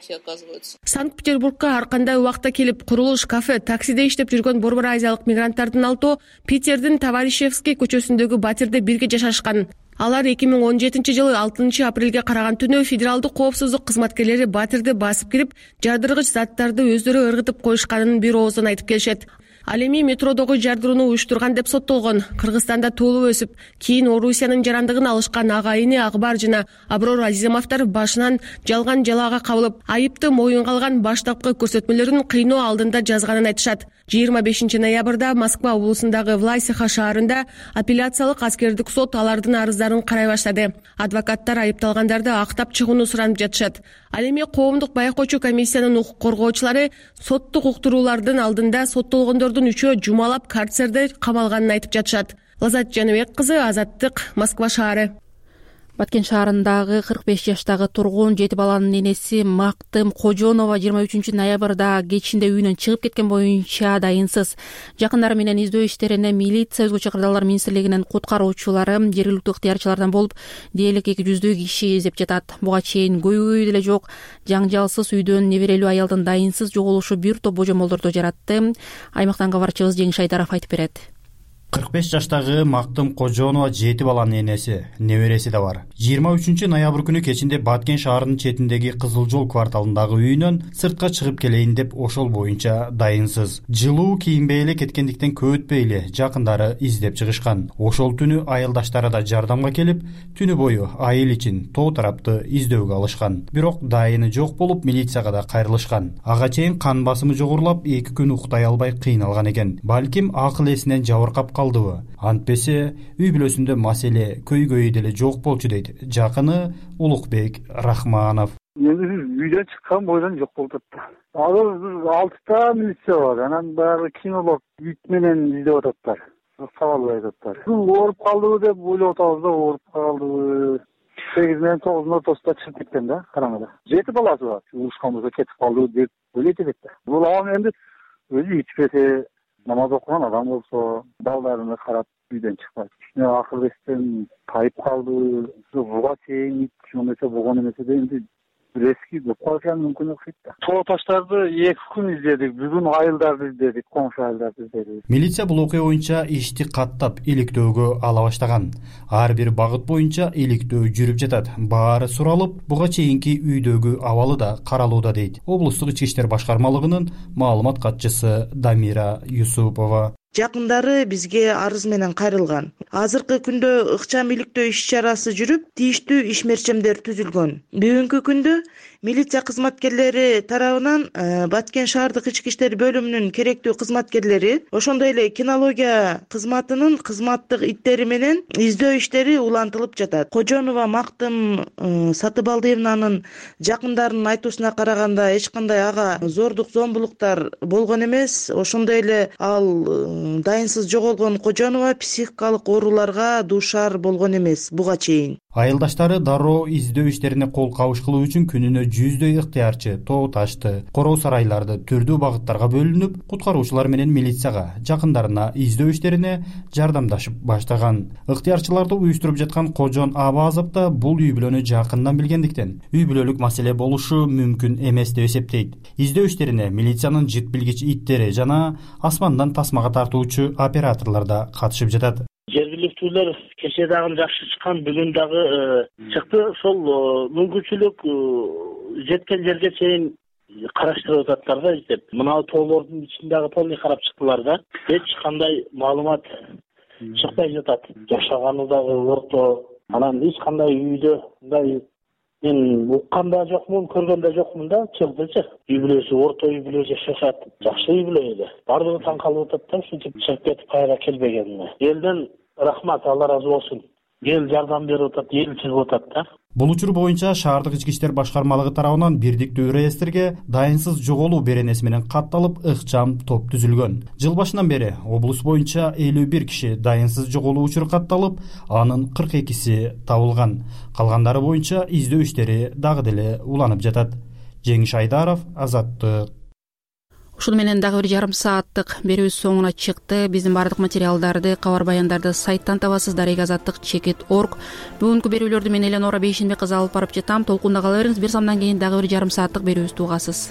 Санкт-Петербургка ар кандай убакта келип, курулуш, кафе, таксиде иштеп жүргөн борбор азиялык мигранттардын алтоо Питердин Товарищевский көчөсүндөгү батирде бирге жашашкан. Алар эки миң он жетинчи жылы алтынчы апрелге караган түнү федералдык коопсуздук кызматкерлери батирди басып кирип, жардыргыч заттарды өздөрү ыргытып коюшканын бир ооздан айтып келишет. Ал эми метродогу жардырууну уюштурган деп соттолгон. Кыргызстанда туулуп өсүп, кийин Орусиянын жарандыгын алышкан агайыны Акбар жана Аброр Азизамовдор башынан жалган жалаага кабылып, айыпты моюнга алган баштапкы көрсөтмөлөрүн кыйноо алдында жазганын айтышат. жыйырма бешинчи ноябрда Москва облусундагы Власиха шаарында апелляциялык аскердик сот алардын арыздарын карай баштады. Адвокаттар айыпталгандарды актап чыгууну суранып жатышат. Ал эми коомдук байкоочу комиссиянын укук коргоочулары соттук уктуруулардын алдында соттолгондордун үчөө жумалап карцерде камалганын айтып жатышат. Лазат Жаныбек кызы, Азаттык, Москва шаары. Баткен шаарындагы кырк беш жаштагы тургун жети баланын энеси Мактым Кожонова жыйырма үчүнчү ноябрда кечинде үйүнөн чыгып кеткен боюнча дайынсыз. Жакындары менен издөө иштерине милиция, өзгөчө кырдаалдар министрлигинин куткаруучулары, жергиликтүү ыктыярчылардан болуп, дээрлик эки жүздөй киши издеп жатат. Буга чейин көйгөй деле жок, жаңжалсыз үйдөн неберелүү аялдын дайынсыз жоголушу бир топ божомолдорду жаратты. Аймактан кабарчыбыз Жеңиш Айдаров айтып берет. кырк беш жаштагы Мактым Кожонова жети баланын энеси, небереси да бар. жыйырма үчүнчү ноябрь күнү кечинде Баткен шаарынын четиндеги Кызыл жол кварталындагы үйүнөн сыртка чыгып келейин деп ошол боюнча дайынсыз. Жылуу кийинбей эле кеткендиктен көп өтпөй эле жакындары издеп чыгышкан. Ошол түнү айылдаштары да жардамга келип, түнү бою айыл ичин тоо тарапты издөөгө алышкан. Бирок дайыны жок болуп, милицияга да кайрылышкан. Ага чейин кан басымы жогорулап, эки күн уктай албай кыйналган экен. Балким акыл эсинен жабыркап Антпесе үй бүлөсүндө маселе көйгөй деле жок болчу дейт жакыны Улукбек Рахманов. Эми үйдөн чыккан бойдон жок болуп атты. Азыр алтыта милиция бар. Анан баягы кинолог ит менен издеп ататтар. Сабалбай ататтар. Ооруп калдыбы деп ойлоп атабыз да, ооруп калдыбы. сегиз менен тогуздун ортосунда чыгып кеткен да, караңгыда. жети баласы бар. Урушкан болсо кетип калды деп ойлойт элек да. Бул ал эми өзү ичпесе, намаз окуган адам болсо, балдарына карап үйдөн чыкпайт. Акыл эстен тайып калды, буга чейин ичмесе болгон эмес эди. Резки көп калган мүмкүн окшойт да. Тоо таштарды эки күн издедик, бүгүн айылдарды издедик, коңшу айылдарды издедик. Милиция бул окуя боюнча ишти каттап иликтөөгө ала баштаган. Ар бир багыт боюнча иликтөө жүрүп жатат. Баары суралып, буга чейинки үйдөгү абалы да каралууда дейт облустук ички иштер башкармалыгынын маалымат катчысы Дамира Юсупова. Жакындары бизге арыз менен кайрылган. Азыркы күндө ыкчам иликтөө иш чарасы жүрүп, тийиштүү ишмерчемдер түзүлгөн. Бүгүнкү күндө милиция кызматкерлери тарабынан Баткен шаардык ички иштер бөлүмүнүн керектүү кызматкерлери, ошондой эле кинология кызматынын кызматтык иттери менен издөө иштери улантылып жатат. Кожонова Мактым Сатыбалдиевнанын жакындарынын айтуусуна караганда эч кандай ага зордук зомбулуктар болгон эмес. Ошондой эле ал дайынсыз жоголгон Кожонова психикалык ооруларга дуушар болгон эмес буга чейин. Айылдаштары дароо издөө иштерине кол кабыш кылуу үчүн күнүнө жүздөй ыктыярчы тоо ташты, короо сарайларды түрдүү багыттарга бөлүнүп, куткаруучулар менен милицияга, жакындарына издөө иштерине жардамдашып баштаган. Ыктыярчыларды уюштуруп жаткан Кожон Абазов да бул үй бүлөнү жакындан билгендиктен үй бүлөлүк маселе болушу мүмкүн эмес деп эсептейт. Издөө иштерине милициянын жыт билгич иттери жана асмандан тасмага тартуучу операторлор да катышып жатат. Жергиликтүүлөр кече дагы жакшы чыккан, бүгүн дагы чыкты. Ошол мүмкүнчүлүк жеткен жерге чейин караштырып ататтар да издеп. Мына тоолордун ичиндеги полный карап чыктылар да. Эч кандай маалымат чыкпай жатат. Жашаганы дагы орто. Анан эч кандай үйдө мындай мен уккан да жокмун, көргөн да жокмун да, чыгдычы. Үй бүлөсү орто үй бүлө жашашат. Жакшы үй бүлө эле. Бардыгы таң калып атат да, ушинтип чыгып кетип кайра келбегенине. Элден рахмат, Алла ыраазы болсун. эл жардам берип атат, эл чыгып атат да. Бул учур боюнча шаардык ички иштер башкармалыгы тарабынан бирдиктүү реестрге дайынсыз жоголуу беренеси менен катталып, ыкчам топ түзүлгөн. Жыл башынан бери облус боюнча элүү бир киши дайынсыз жоголуу учуру катталып, анын кырк экиси табылган. Калгандары боюнча издөө иштери дагы деле уланып жатат. Жеңиш Айдаров, Азаттык. Ушуну менен дагы бир жарым сааттык берүүбүз соңуна чыкты. Биздин бардык материалдарды, кабар баяндарды сайттан табасыз. Дарега азаттык чекит точка орг. Бүгүнкү берүүлөрдү мен Эленора Бейшенбек кызы алып барып жатам. Толкунда кала бериңиз. Бир самдан кийин дагы бир жарым сааттык берүүбүздү угасыз.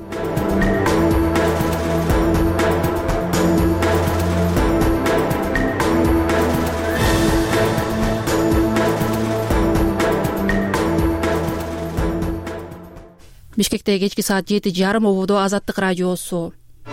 Бишкекте кечки саат жети жарым ободо Азаттык радиосу.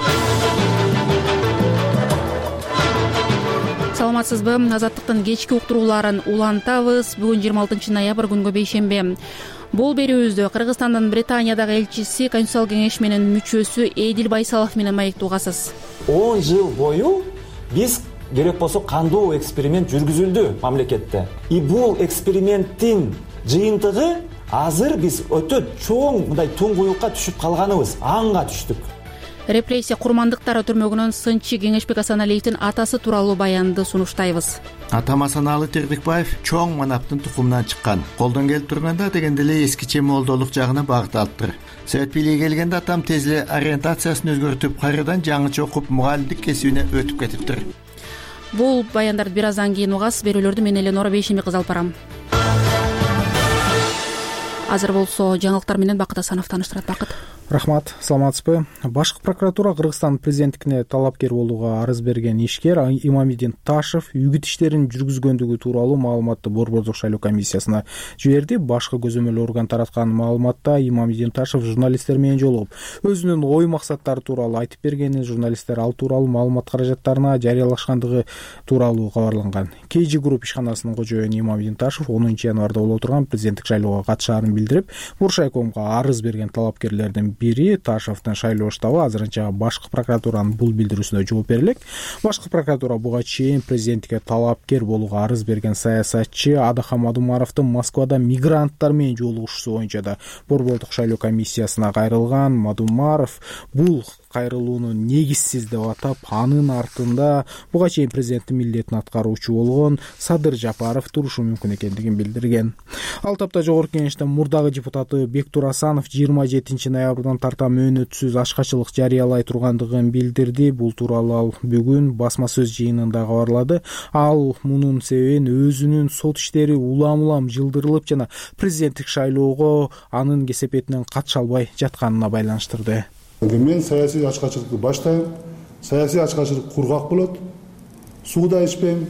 Саламатсызбы? Азаттыктын кечки уктурууларын улантабыз. Бүгүн жыйырма алтынчы ноябрь күнгө бейшембе. Бул берүүбүздө Кыргызстандын Британиядагы элчиси, Конституциялык кеңеш менен мүчөсү Эдил Байсалов менен маектүү угасыз. он жыл бою биз керек болсо кандуу эксперимент жүргүзүлдү мамлекетте. И бул эксперименттин жыйынтыгы азыр биз өтө чоң мындай туңгуюкка түшүп калганыбыз, аңга түштүк. Репрессия курмандыктары түрмөгүнөн сынчы Кеңешбек Асаналиевдин атасы тууралуу баянды сунуштайбыз. Атам Асаналы Тердикбаев чоң манаптын тукумунан чыккан. Колдон келип турганда дегенде эле эскиче молдолук жагына багыт алыптыр. Совет бийлиги келгенде атам тез эле ориентациясын өзгөртүп, кайрадан жаңыча окуп мугалимдик кесибине өтүп кетиптир. Бул баяндарды бир аздан кийин угасыз. Берүүлөрдү мен Эленора Бейшенбек кызы алып барам. Азыр болсо жаңылыктар менен Бакыт Асанов тааныштырат. Бакыт. Рахмат, саламатсызбы? Башкы прокуратура Кыргызстан президенттигине талапкер болууга арыз берген ишкер Имамидин Ташев үгүт иштерин жүргүзгөндүгү тууралуу маалыматты Борбордук шайлоо комиссиясына жиберди. Башкы көзөмөл орган тараткан маалыматта Имамидин Ташев журналисттер менен жолугуп, өзүнүн ой максаттары тууралуу айтып бергени, журналисттер ал тууралуу маалымат каражаттарына жарыялашкандыгы тууралуу кабарланган. Кейжи групп ишканасынын кожоюну Имамидин Ташев онунчу январда боло турган президенттик шайлоого катышаарын билдирип, Буршайкомго арыз берген талапкерлердин бири Ташевдин шайлоо штабы азырынча башкы прокуратуранын бул билдирүүсүнө жооп бере элек. Башкы прокуратура буга чейин президенттикке талапкер болууга арыз берген саясатчы Адахан Мадумаровдун Москвада мигранттар менен жолугушуусу боюнча да Борбордук шайлоо комиссиясына кайрылган. Мадумаров бул кайрылууну негизсиз деп атап, анын артында буга чейин президенттин милдетин аткаруучу болгон Садыр Жапаров турушу мүмкүн экендигин билдирген. Ал тапта жогорку кеңештин мурдагы депутаты Бектур Асанов жыйырма жетинчи ноябрдан тарта мөөнөтсүз ашкачылык жарыялай тургандыгын билдирди. Бул тууралуу ал бүгүн басма сөз жыйынында кабарлады. Ал мунун себебин өзүнүн сот иштери улам-улам жылдырылып жана президенттик шайлоого анын кесепетинен катыша албай жатканына байланыштырды. Мен саясий ачкачылыкты баштайм. Саясий ачкачылык кургак болот. Суу да ичпейм.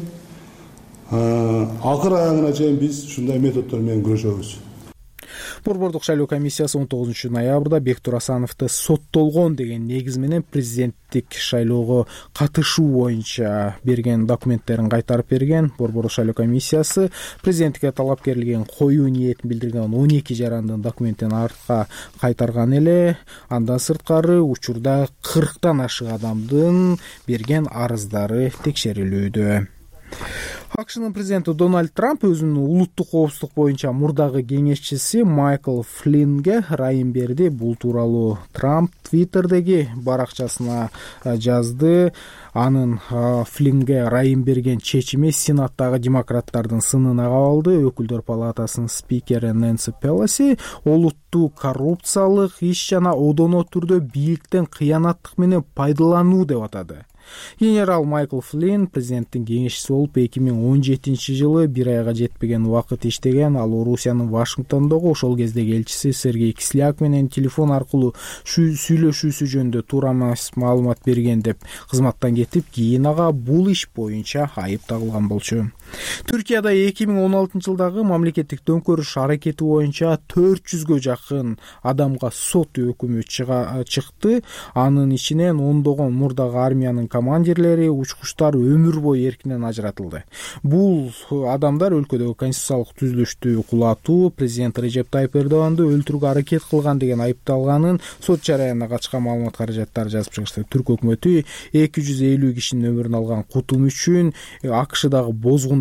Акыр аягына чейин биз ушундай методдор менен күрөшөбүз. Борбордук шайлоо комиссиясы он тогузунчу ноябрда Бектур Асановду соттолгон деген негиз менен президенттик шайлоого катышуу боюнча берген документтерин кайтарып берген. Борбордук шайлоо комиссиясы президенттикке талапкерлигин коюу ниетин билдирген он эки жарандын документин артка кайтарган эле. Андан сырткары учурда кырктан ашык адамдын берген арыздары текшерилүүдө. АКШнын президенти Дональд Трамп өзүнүн улуттук коопсуздук боюнча мурдагы кеңешчиси Майкл Флиннге ырайым берди. Бул тууралуу Трамп Твиттердеги баракчасына жазды. Анын Флиннге ырайым берген чечими Сенаттагы демократтардын сынына кабылды. Өкүлдөр палатасынын спикери Нэнси Пелоси олуттуу коррупциялык иш жана одоно түрдө бийликтен кыянаттык менен пайдалануу деп атады. Генерал Майкл Флинн президенттин кеңешчиси болуп эки миң он жетинчи жылы бир айга жетпеген убакыт иштеген. Ал Орусиянын Вашингтондогу ошол кездеги элчиси Сергей Кисляк менен телефон аркылуу сүйлөшүүсү жөнүндө туура эмес маалымат берген деп кызматтан кетип, кийин ага бул иш боюнча айып тагылган болчу. Түркияда эки миң он алтынчы жылдагы мамлекеттик төңкөрүш аракети боюнча төрт жүзгө жакын адамга сот өкүмү чыкты. Анын ичинен ондогон мурдагы армиянын командирлери, учкучтар өмүр бою эркинен ажыратылды. Бул адамдар өлкөдөгү конституциялык түзүлүштү кулатуу, президент Режеп Тайып Эрдоганды өлтүрүүгө аракет кылган деген айыпталганын сот жараянына катышкан маалымат каражаттары жазып чыгышты. Түрк өкмөтү эки жүз элүү кишинин өмүрүн алган кутум үчүн АКШдагы бозгун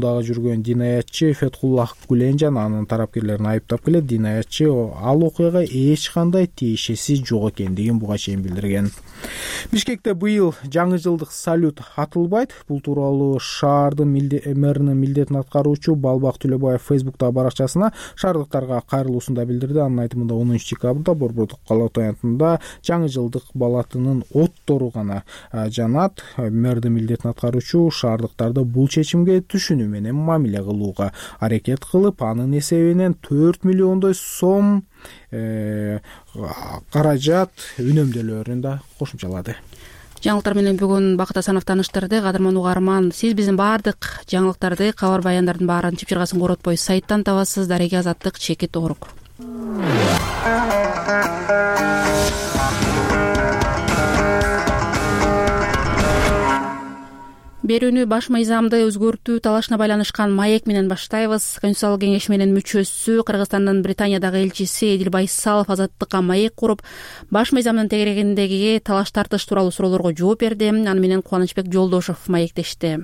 ордундагы жүргөн динаятчы Фетхуллах Гуленжан анын тарапкерлерин айыптап келет. Динаятчы ал окуяга эч кандай тиешеси жок экендигин буга чейин билдирген. Бишкекте быйыл жаңы жылдык салют атылбайт. Бул тууралуу шаардын мэринин милдетин аткаруучу Балбак Төлөбаев Фейсбуктагы баракчасына шаардыктарга кайрылуусунда билдирди. Анын айтымында онунчу декабрда Борбордук калаа таянтында жаңы жылдык балатынын оттору гана жанат. Мэрдин милдетин аткаруучу шаардыктарды бул чечимге түшүнүү менен мамиле кылууга аракет кылып, анын эсебинен төрт миллиондой сом каражат үнөмдөлөрүн да кошумчалады. Жаңылыктар менен бүгүн Бакыт Асанов тааныштырды. Кадырман угарман, сиз биздин баардык жаңылыктарды, кабар баяндардын баарын чыпчыргасын коротпой сайттан табасыз. Дареги Азаттык, Чекит Оорук. Берүүнү баш мыйзамды өзгөртүү талашына байланышкан маек менен баштайбыз. Конституциялык кеңеш менен мүчөсү, Кыргызстандын Британиядагы элчиси Эдил Байсалов азаттыкка маек куруп, баш мыйзамдын тегерегиндеги талаш тартыш тууралуу суроолорго жооп берди. Аны менен Кубанычбек Жолдошов маектешти.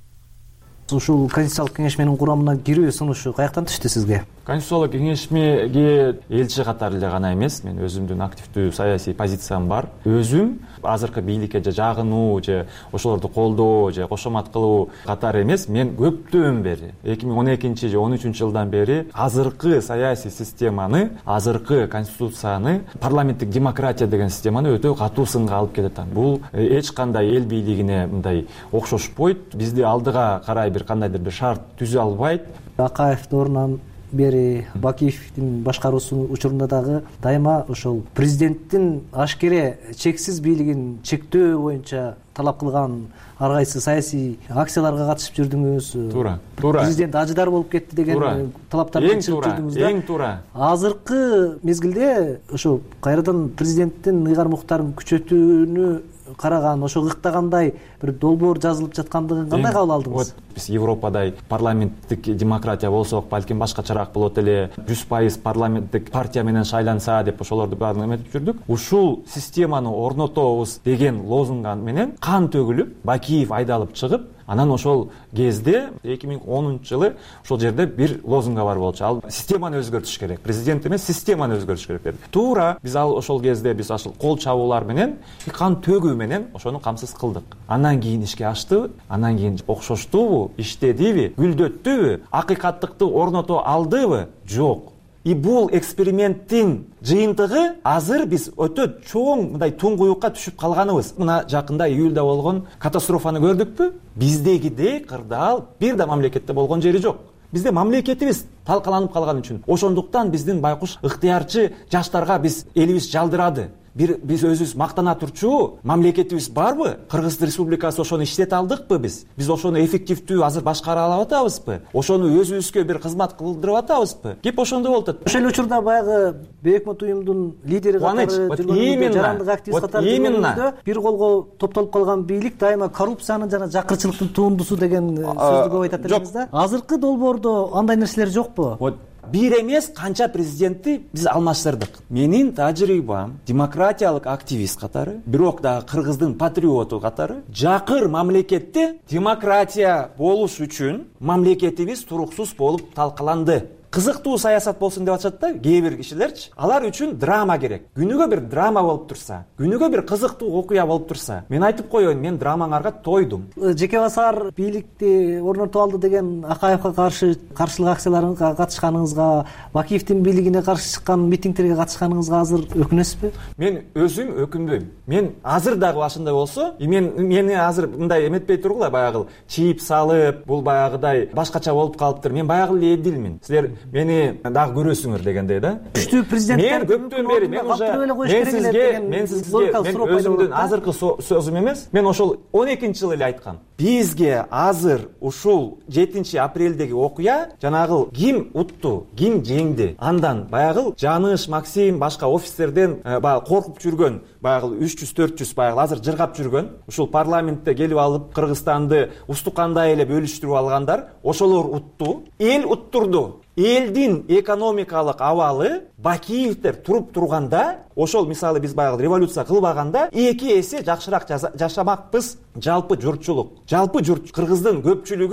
Ушул Конституциялык кеңеш менин курамына кирүү сунушу каяктан түштү сизге? Конституциялык кеңешмеге элчи катары эле гана эмес, мен өзүмдүн активдүү саясий позициям бар. Өзүм азыркы бийликке же жагынуу же ошолорду колдоо же кошомат кылуу катары эмес, мен көптөн бери эки миң он экинчи же он үчүнчү жылдан бери азыркы саясий системаны, азыркы конституцияны, парламенттик демократия деген системаны өтө катуу сынга алып келатам. Бул эч кандай эл бийлигине мындай окшошпойт. Бизди алдыга карай бир кандайдыр бир шарт түзө албайт. Акаев доорунан бери Бакиевдин башкаруусу учурунда дагы дайыма ошол президенттин ашкере чексиз бийлигин чектөө боюнча талап кылган ар кайсы саясий акцияларга катышып жүрдүңүз. Туура, туура. Президент ажыдар болуп кетти деген талаптарды чыгып жүрдүңүз да. Эң туура. Азыркы мезгилде ошо кайрадан президенттин ыйгар муктарын күчөтүүнү караган, ошо ыктагандай бир долбоор жазылып жаткандыгын кандай кабыл алдыңыз? Биз Европадай парламенттик демократия болсок, балким башкачараак болот эле, жүз пайыз парламенттик партия менен шайланса деп ошолорду баарын эметип жүрдүк. Ушул системаны орнотобуз деген лозунга менен кан төгүлүп, Бакиев айдалып чыгып, анан ошол кезде эки миң онунчу жылы ошол жерде бир лозунга бар болчу. Ал системаны өзгөртүш керек. Президент эмес, системаны өзгөртүш керек деди. Туура, биз ал ошол кезде биз ошол кол чабуулар менен, кан төгүү менен ошону камсыз кылдык. Андан кийин ишке аштыбы? Андан кийин окшоштубу? Иштедиби? Гүлдөттүбү? Акыйкаттыкты орното алдыбы? Жок. И бул эксперименттин жыйынтыгы азыр биз өтө чоң мындай туңгуюкка түшүп калганыбыз. Мына жакында июлда болгон катастрофаны көрдүкпү? Биздегидей кырдаал бир да мамлекетте болгон жери жок. Бизде мамлекетибиз талкаланып калган үчүн. Ошондуктан биздин байкуш ыктыярчы жаштарга биз элибиз жалдырады. Бир биз өзүбүз мактана турчу мамлекетибиз барбы? Кыргыз Республикасы ошону иштете алдыкпы биз? Биз ошону эффективдүү азыр башкара алып атабызбы? Ошону өзүбүзгө бир кызмат кылдырып атабызбы? Кеп ошондой болуп атат. Ошол учурда баягы Бейөкмөт уюмдун лидери катары жүргөндө, жарандык активист катары жүргөндө бир колго топтолуп калган бийлик дайыма коррупциянын жана жакырчылыктын туундусу деген сөздү көп айтат элебиз да. Азыркы долбоордо андай нерселер жокпу? Бир эмес канча президентти биз алмаштырдык. Менин тажрыйбам демократиялык активист катары, бирок дагы кыргыздын патриоту катары, жакыр мамлекетте демократия болуш үчүн мамлекетибиз туруксуз болуп талкаланды. Кызыктуу саясат болсун деп атышат да кээ бир кишилерчи. Алар үчүн драма керек. Күнүгө бир драма болуп турса, күнүгө бир кызыктуу окуя болуп турса, мен айтып коеюн, мен драмаңарга тойдум. Жеке басар бийликти орнотуп алды деген Акаевга каршы каршылык акцияларга катышканыңызга, Бакиевдин бийлигине каршы чыккан митингтерге катышканыңызга азыр өкүнөсүзбү? Мен өзүм өкүнбөйм. Мен азыр дагы башында болсо, мен мени азыр мындай эметпей тургула, баягы чийип салып, бул баягыдай башкача болуп калыптыр. Мен баягы эле эдилмин. Силер мени дагы көрөсүңөр дегендей да. Күчтүү президент мен көптөн бери мен уже мен сизге мен сизге мен өзүмдүн азыркы сөзүм эмес, мен ошол он экинчи жылы эле айткам. Бизге азыр ушул жетинчи апрелдеги окуя жанагы ким утту, ким жеңди. Андан баягы Жаныш, Максим, башка офистерден баягы коркуп жүргөн, баягы үч жүз төрт жүз баягы азыр жыргап жүргөн, ушул парламентте келип алып Кыргызстанды устукандай эле бөлүштүрүп алгандар, ошолор утту, эл уттурду. Элдин экономикалык абалы Бакиевдер туруп турганда, ошол мисалы биз баягы революция кылбаганда эки эсе жакшыраак жашамакпыз. Жалпы журтчулук, жалпы журт Кыргыздын көпчүлүгү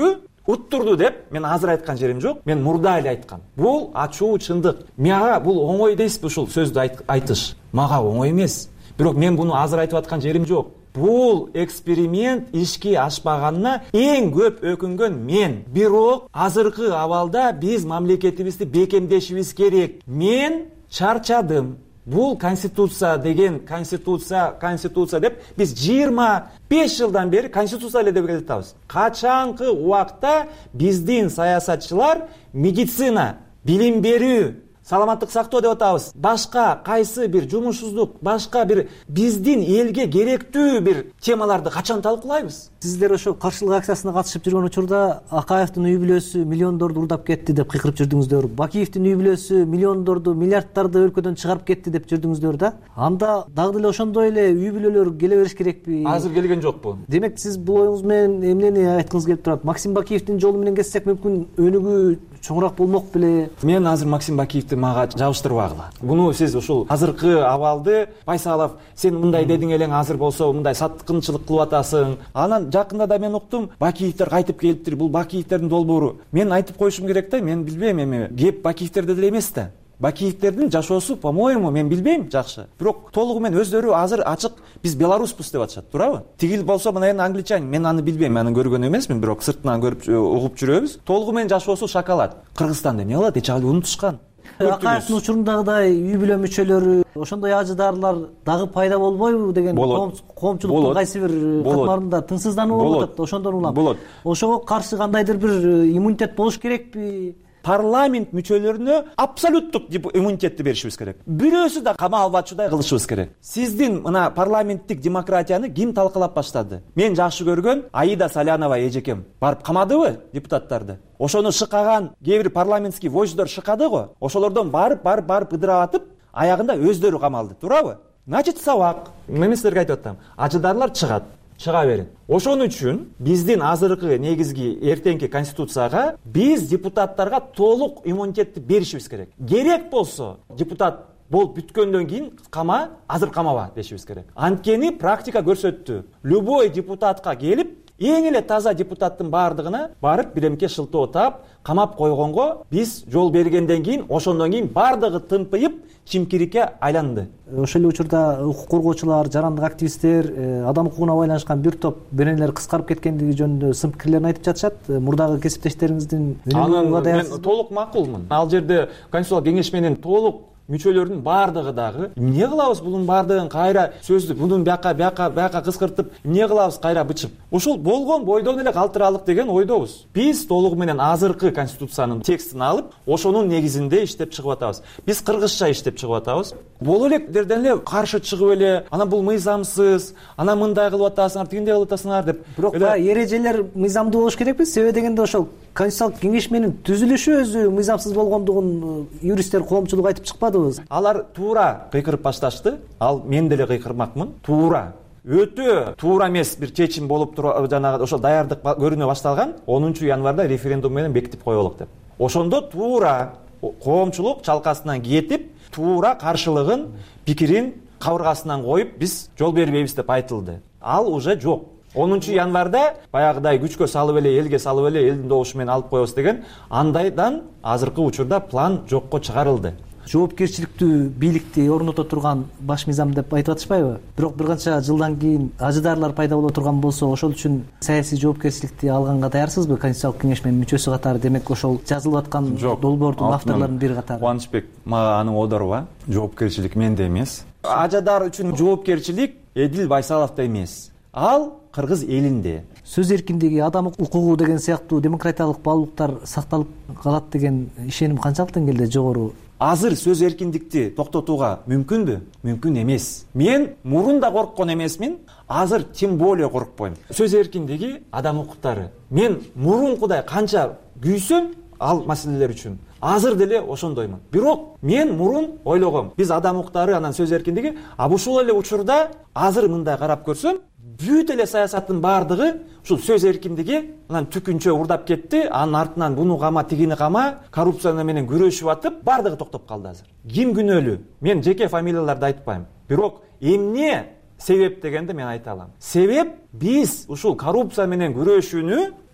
уттурду деп мен азыр айткан жерим жок, мен мурда эле айткам. Бул ачуу чындык. Мага бул оңой дейсизби ушул сөздү айтыш? Мага оңой эмес. Бирок мен буну азыр айтып аткан жерим жок. Бул эксперимент ишке ашпаганына эң көп өкүнгөн мен. Бирок азыркы абалда биз мамлекетибизди бекемдешибиз керек. Мен чарчадым. Бул конституция деген конституция, конституция деп биз жыйырма беш жылдан бери конституция эле деп келатабыз. Качанкы убакта биздин саясатчылар медицина, билим берүү, саламаттык сактоо деп атабыз. Башка кайсы бир жумушсуздук, башка бир биздин элге керектүү бир темаларды качан талкуулайбыз? Сиздер ошо каршылык акциясына катышып жүргөн учурда Акаевдин үй бүлөсү миллиондорду урдап кетти деп кыйкырып жүрдүңүздөр. Бакиевдин үй бүлөсү миллиондорду, миллиардтарды өлкөдөн чыгарып кетти деп жүрдүңүздөр да. Анда дагы деле ошондой эле үй бүлөлөр келе бериш керекпи? Азыр келген жокпу. Демек сиз бул оюңуз менен эмнени айткыңыз келип турат? Максим Бакиевдин жолу менен кетсек мүмкүн өнүгүү чоңураак болмок беле? Мен азыр Максим Бакиевди мага жабыштырбагыла. Буну сиз ушул азыркы абалды Байсалов сен мындай дедиң элең, азыр болсо мындай саткынчылык кылып атасың. Анан жакында да мен уктум, Бакиевдер кайтып келиптир. Бул Бакиевдердин долбоору. Мен айтып коюшум керек да, мен билбейм эми. Кеп Бакиевдерде деле эмес да. Бакиевдердин жашоосу, по-моему, мен билбейм жакшы. Бирок толугу менен өздөрү азыр ачык биз белоруспуз деп атышат, туурабы? Тигил болсо мына эми англичанин, мен аны билбейм, аны көргөн эмесмин, бирок сыртынан көрүп угуп жүрөбүз. Толугу менен жашоосу шоколад. Кыргызстанда эмне болот? Эч алы унутушкан. Акаевдин учурундагыдай үй бүлө мүчөлөрү, ошондой ажыдаарлар дагы пайда болбойбу деген коомчулуктун кайсы бир катмарында тыңсыздануу болуп атат. Ошондон улам ошого каршы кандайдыр бир иммунитет болуш керекпи? Парламент мүчөлөрүнө абсолюттук иммунитетти беришибиз керек. Бирөөсү да кама албачудай кылышыбыз керек. Сиздин мына парламенттик демократияны ким талкалап баштады? Мен жакшы көргөн Аида Салянова эжекем барып камадыбы депутаттарды? Ошону шыкаган кээ бир парламентский вождьдор шыкады го. Ошолордон барып барып барып ыдырап атып, аягында өздөрү камалды, туурабы? Значит, сабак. Мен силерге айтып атам. Ажыдарлар чыгат. Чыга берин. Ошон үчүн биздин азыркы негизги эртеңки конституцияга биз депутаттарга толук иммунитетти беришибиз керек. Керек болсо депутат болуп бүткөндөн кийин кама, азыр камаба дешибиз керек. Анткени практика көрсөттү. Любой депутатка келип, эң эле таза депутаттын баардыгына барып биремке шылтоо таап, камап койгонго биз жол бергенден кийин, ошондон кийин баардыгы тымпыйып, чимкирикке айланды. Ошол эле учурда укук коргоочулар, жарандык активисттер, адам укугуна байланышкан бир топ беренелер кыскарып кеткендиги жөнүндө сын пикирлерин айтып жатышат. Мурдагы кесиптештериңиздин анын мен толук макулмун. Ал жерде Конституциялык кеңеш менен толук мүчөлөрдүн баардыгы дагы эмне кылабыз бунун баардыгын кайра сөздү мунун бияка бияка бияка кыскыртып эмне кылабыз кайра бычып. Ушул болгон бойдон эле калтыралык деген ойдобуз. Биз толугу менен азыркы конституциянын текстин алып, ошонун негизинде иштеп чыгып атабыз. Биз кыргызча иштеп чыгып атабыз. Боло электерден эле каршы чыгып эле, анан бул мыйзамсыз, анан мындай кылып атасыңар, тигиндей кылып атасыңар деп. Бирок эрежелер мыйзамдуу болуш керекпи? Себеби дегенде ошол Конституциялык кеңеш менен түзүлүшү өзү мыйзамсыз болгондугун юристтер, коомчулук айтып чыкпады. Алар туура кыйкырып башташты. Ал мен деле кыйкырмакмын. Туура. Өтө туура эмес бир чечим болуп туруп жанагы ошол даярдык көрүнө башталган. онунчу январда референдум менен бекитип коелук деп. Ошондо туура коомчулук чалкасынан кетип, туура каршылыгын, пикирин кабыргасынан коюп, биз жол бербейбиз деп айтылды. Ал уже жок. онунчу январда баягыдай күчкө салып эле, элге салып эле, элдин добушу менен алып коебуз деген андайдан азыркы учурда план жокко чыгарылды. Жоопкерчиликтүү бийликти орното турган баш мыйзам деп айтып атышпайбы? Бирок бир канча жылдан кийин ажыдаарлар пайда боло турган болсо, ошол үчүн саясий жоопкерчиликти алганга даярсызбы? Конституциялык кеңеш менен мүчөсү катары, демек ошол жазылып аткан долбоордун авторлорунун бири катары. Кубанычбек мага анын одоруба, жоопкерчилик менде эмес. Ажыдар үчүн жоопкерчилик Эдил Байсаловдо эмес. Ал кыргыз элинде. Сөз эркиндиги, адам укугу деген сыяктуу демократиялык баалуулуктар сакталып калат деген ишеним канчалык деңгээлде жогору? Азыр сөз эркиндикти токтотууга мүмкүнбү? Мүмкүн эмес. Мен мурун да корккон эмесмин, азыр тем более коркпойм. Сөз эркиндиги, адам укуктары. Мен мурункудай канча күйсөм ал маселелер үчүн, азыр деле ошондоймун. Бирок мен мурун ойлогом, биз адам укуктары, анан сөз эркиндиги, а ушул эле учурда азыр мындай карап көрсөм, бүт эле саясаттын баардыгы ушул сөз эркиндиги анан түкүнчө урдап кетти, анын артынан буну кама, тигини кама, коррупция менен күрөшүп атып, баардыгы токтоп калды азыр. Ким күнөөлүү? Мен жеке фамилияларды айтпайм. Бирок эмне себеп дегенде мен айта алам. Себеп биз ушул коррупция менен күрөшүүнү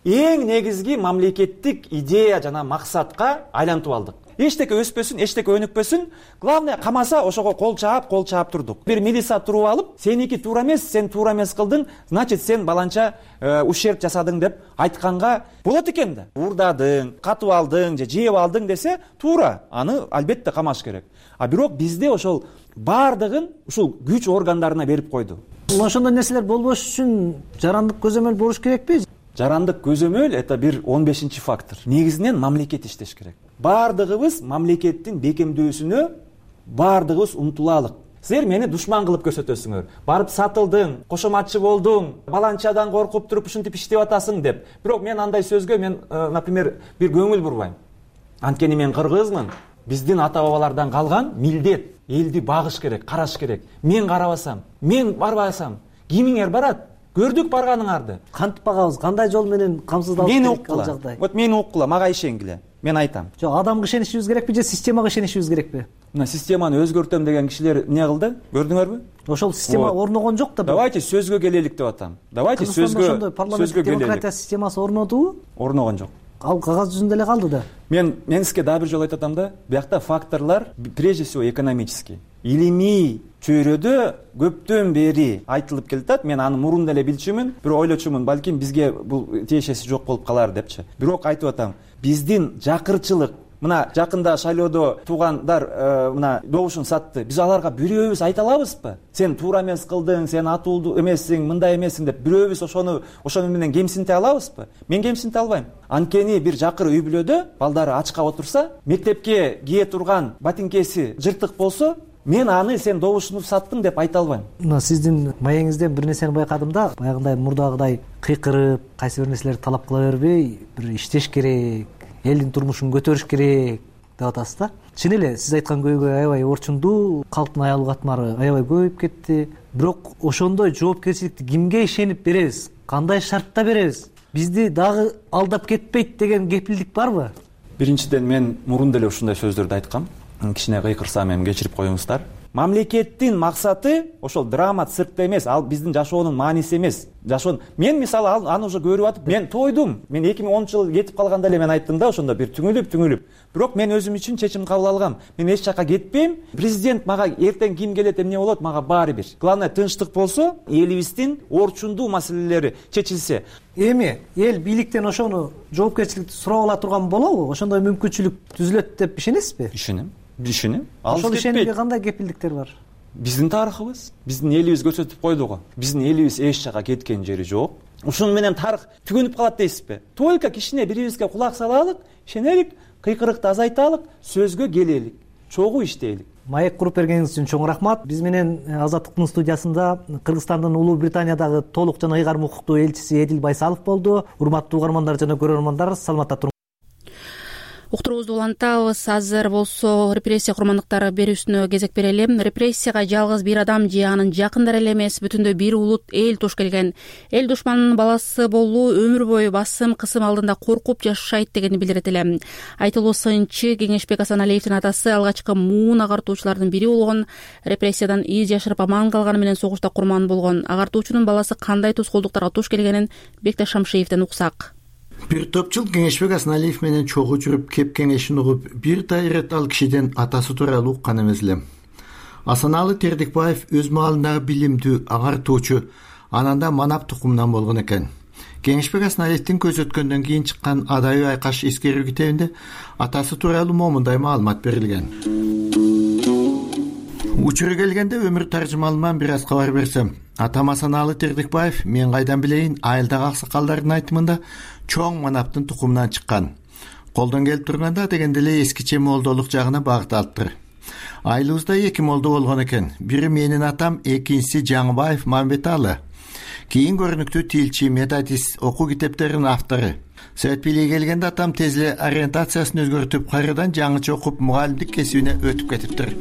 эң негизги мамлекеттик идея жана максатка айлантып алдык. Эчтеке өспөсүн, эчтеке өнүкпөсүн, главное камаса ошого кол чаап, кол чаап турдук. Бир милиция туруп алып, сеники туура эмес, сен туура эмес кылдың, значит сен баланча ущерб жасадың деп айтканга болот экен да. Урдадың, катып алдың же жеп алдың десе, туура, аны албетте камаш керек. А бирок бизде ошол бардыгын ушул күч органдарына берип койду. Ошондой нерселер болбош үчүн жарандык көзөмөл болуш керекпи? Жарандык көзөмөл это бир он бешинчи фактор. Негизинен мамлекет иштеш керек. Бардыгыбыз мамлекеттин бекемдөөсүнө бардыгыбыз умтулалык. Силер мени душман кылып көрсөтөсүңөр. Барып сатылдың, кошоматчы болдуң, баланчадан коркуп туруп ушинтип иштеп атасың деп. Бирок мен андай сөзгө мен, например, бир көңүл бурбайм. Анткени мен кыргызмын. Биздин ата-бабалардан калган милдет. Элди багыш керек, караш керек. Мен карабасам, мен барбасам, кимиңер барат? Көрдүк барганыңарды. Кантип багабыз? Кандай жол менен камсыздалыш керек ал жагдай? Вот мени уккула, мага ишенгиле. Мен айтам. Жок, адамга ишенишибиз керекпи же системага ишенишибиз керекпи? Мына системаны өзгөртөм деген кишилер эмне кылды? Көрдүңөрбү? Ошол система орногон жок да. Давайте сөзгө келелик деп атам. Давайте сөзгө сөзгө келелик. Демократия системасы орнодубу? Орногон жок. Ал кагаз жүзүндө эле калды да. Мен мен сизге дагы бир жолу айтып атам да, биякта факторлор прежде всего экономический. Илимий чөйрөдө көптөн бери айтылып келатат. Мен аны мурун деле билчүмүн, бирок ойлочумун, балким бизге бул тиешеси жок болуп калар депчи. Бирок айтып атам, биздин жакырчылык, мына жакында шайлоодо туугандар мына добушун сатты. Биз аларга бирөөбүз айта алабызбы? Сен туура эмес кылдың, сен атуулду эмессиң, мындай эмессиң деп бирөөбүз ошону ошону менен кемсинте алабызбы? Мен кемсинте албайм. Анткени бир жакыр үй бүлөдө балдары ачка отурса, мектепке кие турган ботинкеси жыртык болсо, мен аны сен добушуну саттың деп айта албайм. Мына сиздин маегиңизден бир нерсени байкадым да, баягындай мурдагыдай кыйкырып, кайсы бир нерселерди талап кыла бербей, бир иштеш керек, элдин турмушун көтөрүш керек деп атасыз да. Чын эле сиз айткан көйгөй аябай орчундуу, калктын аялуу катмары аябай көбөйүп кетти. Бирок ошондой жоопкерчиликти кимге ишенип беребиз? Кандай шартта беребиз? Бизди дагы алдап кетпейт деген кепилдик барбы? Биринчиден мен мурун деле ушундай сөздөрдү айткам. Кичине кыйкырсам эми кечирип коюңуздар. Мамлекеттин максаты ошол драма циркте эмес, ал биздин жашоонун мааниси эмес. Жашоон мен мисалы аны уже көрүп атып, мен тойдум. Мен эки миң онунчу жылы кетип калганда эле мен айттым да, ошондо бир түңүлүп түңүлүп. Бирок мен өзүм үчүн чечим кабыл алгам. Мен эч жака кетпейм. Президент мага эртең ким келет, эмне болот, мага баары бир. Главное тынчтык болсо, элибиздин орчундуу маселелери чечилсе. Эми эл бийликтен ошону жоопкерчиликти сурап ала турган болобу? Ошондой мүмкүнчүлүк түзүлөт деп ишенесизби? Ишенем. Ишенем. Ошол ишенимге кандай кепилдиктер бар? Биздин тарыхыбыз, биздин элибиз көрсөтүп койду го. Биздин элибиз эч жака кеткен жери жок. Ушуну менен тарых түгөнүп калат дейсизби? Только кичине бирибизге кулак салалык, ишенелик, кыйкырыкты азайталык, сөзгө келелик, чогуу иштейлик. Маек куруп бергениңиз үчүн чоң рахмат. Биз менен Азаттыктын студиясында Кыргызстандын Улуу Британиядагы толук жана ыйгарым укуктуу элчиси Эдил Байсалов болду. Урматтуу угармандар жана көрөрмандар, саламатта туруңуздар. Уктуруубузду улантабыз. Азыр болсо репрессия курмандыктары берүүсүнө кезек берели. Репрессияга жалгыз бир адам же анын жакындары эле эмес, бүтүндөй бир улут эл туш келген. Эл душманынын баласы болуу өмүр бою басым, кысым алдында коркуп жашайт дегенди билдирет эле. Айтылуусунча, Кеңешбек Асаналиевдин атасы алгачкы муун агартуучулардын бири болгон. Репрессиядан из жашырып аман калганы менен согушта курман болгон. Агартуучунун баласы кандай тускоолдуктарга туш келгенин Бекташ Шамшиевден уксак. Бир топ жыл Кеңешбек Асаналиев менен чогуу жүрүп, кеп кеңешин угуп, бир да ирет ал кишиден атасы тууралуу уккан эмес элем. Асаналы Тердикбаев өз маалындагы билимдүү агартуучу, ананда манап тукумунан болгон экен. Кеңешбек Асаналиевдин көз өткөндөн кийин чыккан Адайы айкаш эскерүү китебинде атасы тууралуу момундай маалымат берилген. Учуру келгенде өмүр таржымалынан бир аз кабар берсем, атам Асаналы Тердикбаев мен кайдан билейин, айылдагы аксакалдардын айтымында чоң манаптын тукумунан чыккан. Колдон келип турганда дегенде эле эскиче молдолук жагына багыт алыптыр. Айылыбызда эки молдо болгон экен. Бири менин атам, экинчиси Жаңыбаев Мамбеталы. Кийин көрүнүктүү тилчи, методист, окуу китептеринин автору. Совет бийлиги келгенде атам тез эле ориентациясын өзгөртүп, кайрадан жаңыча окуп мугалимдик кесибине өтүп кетиптир.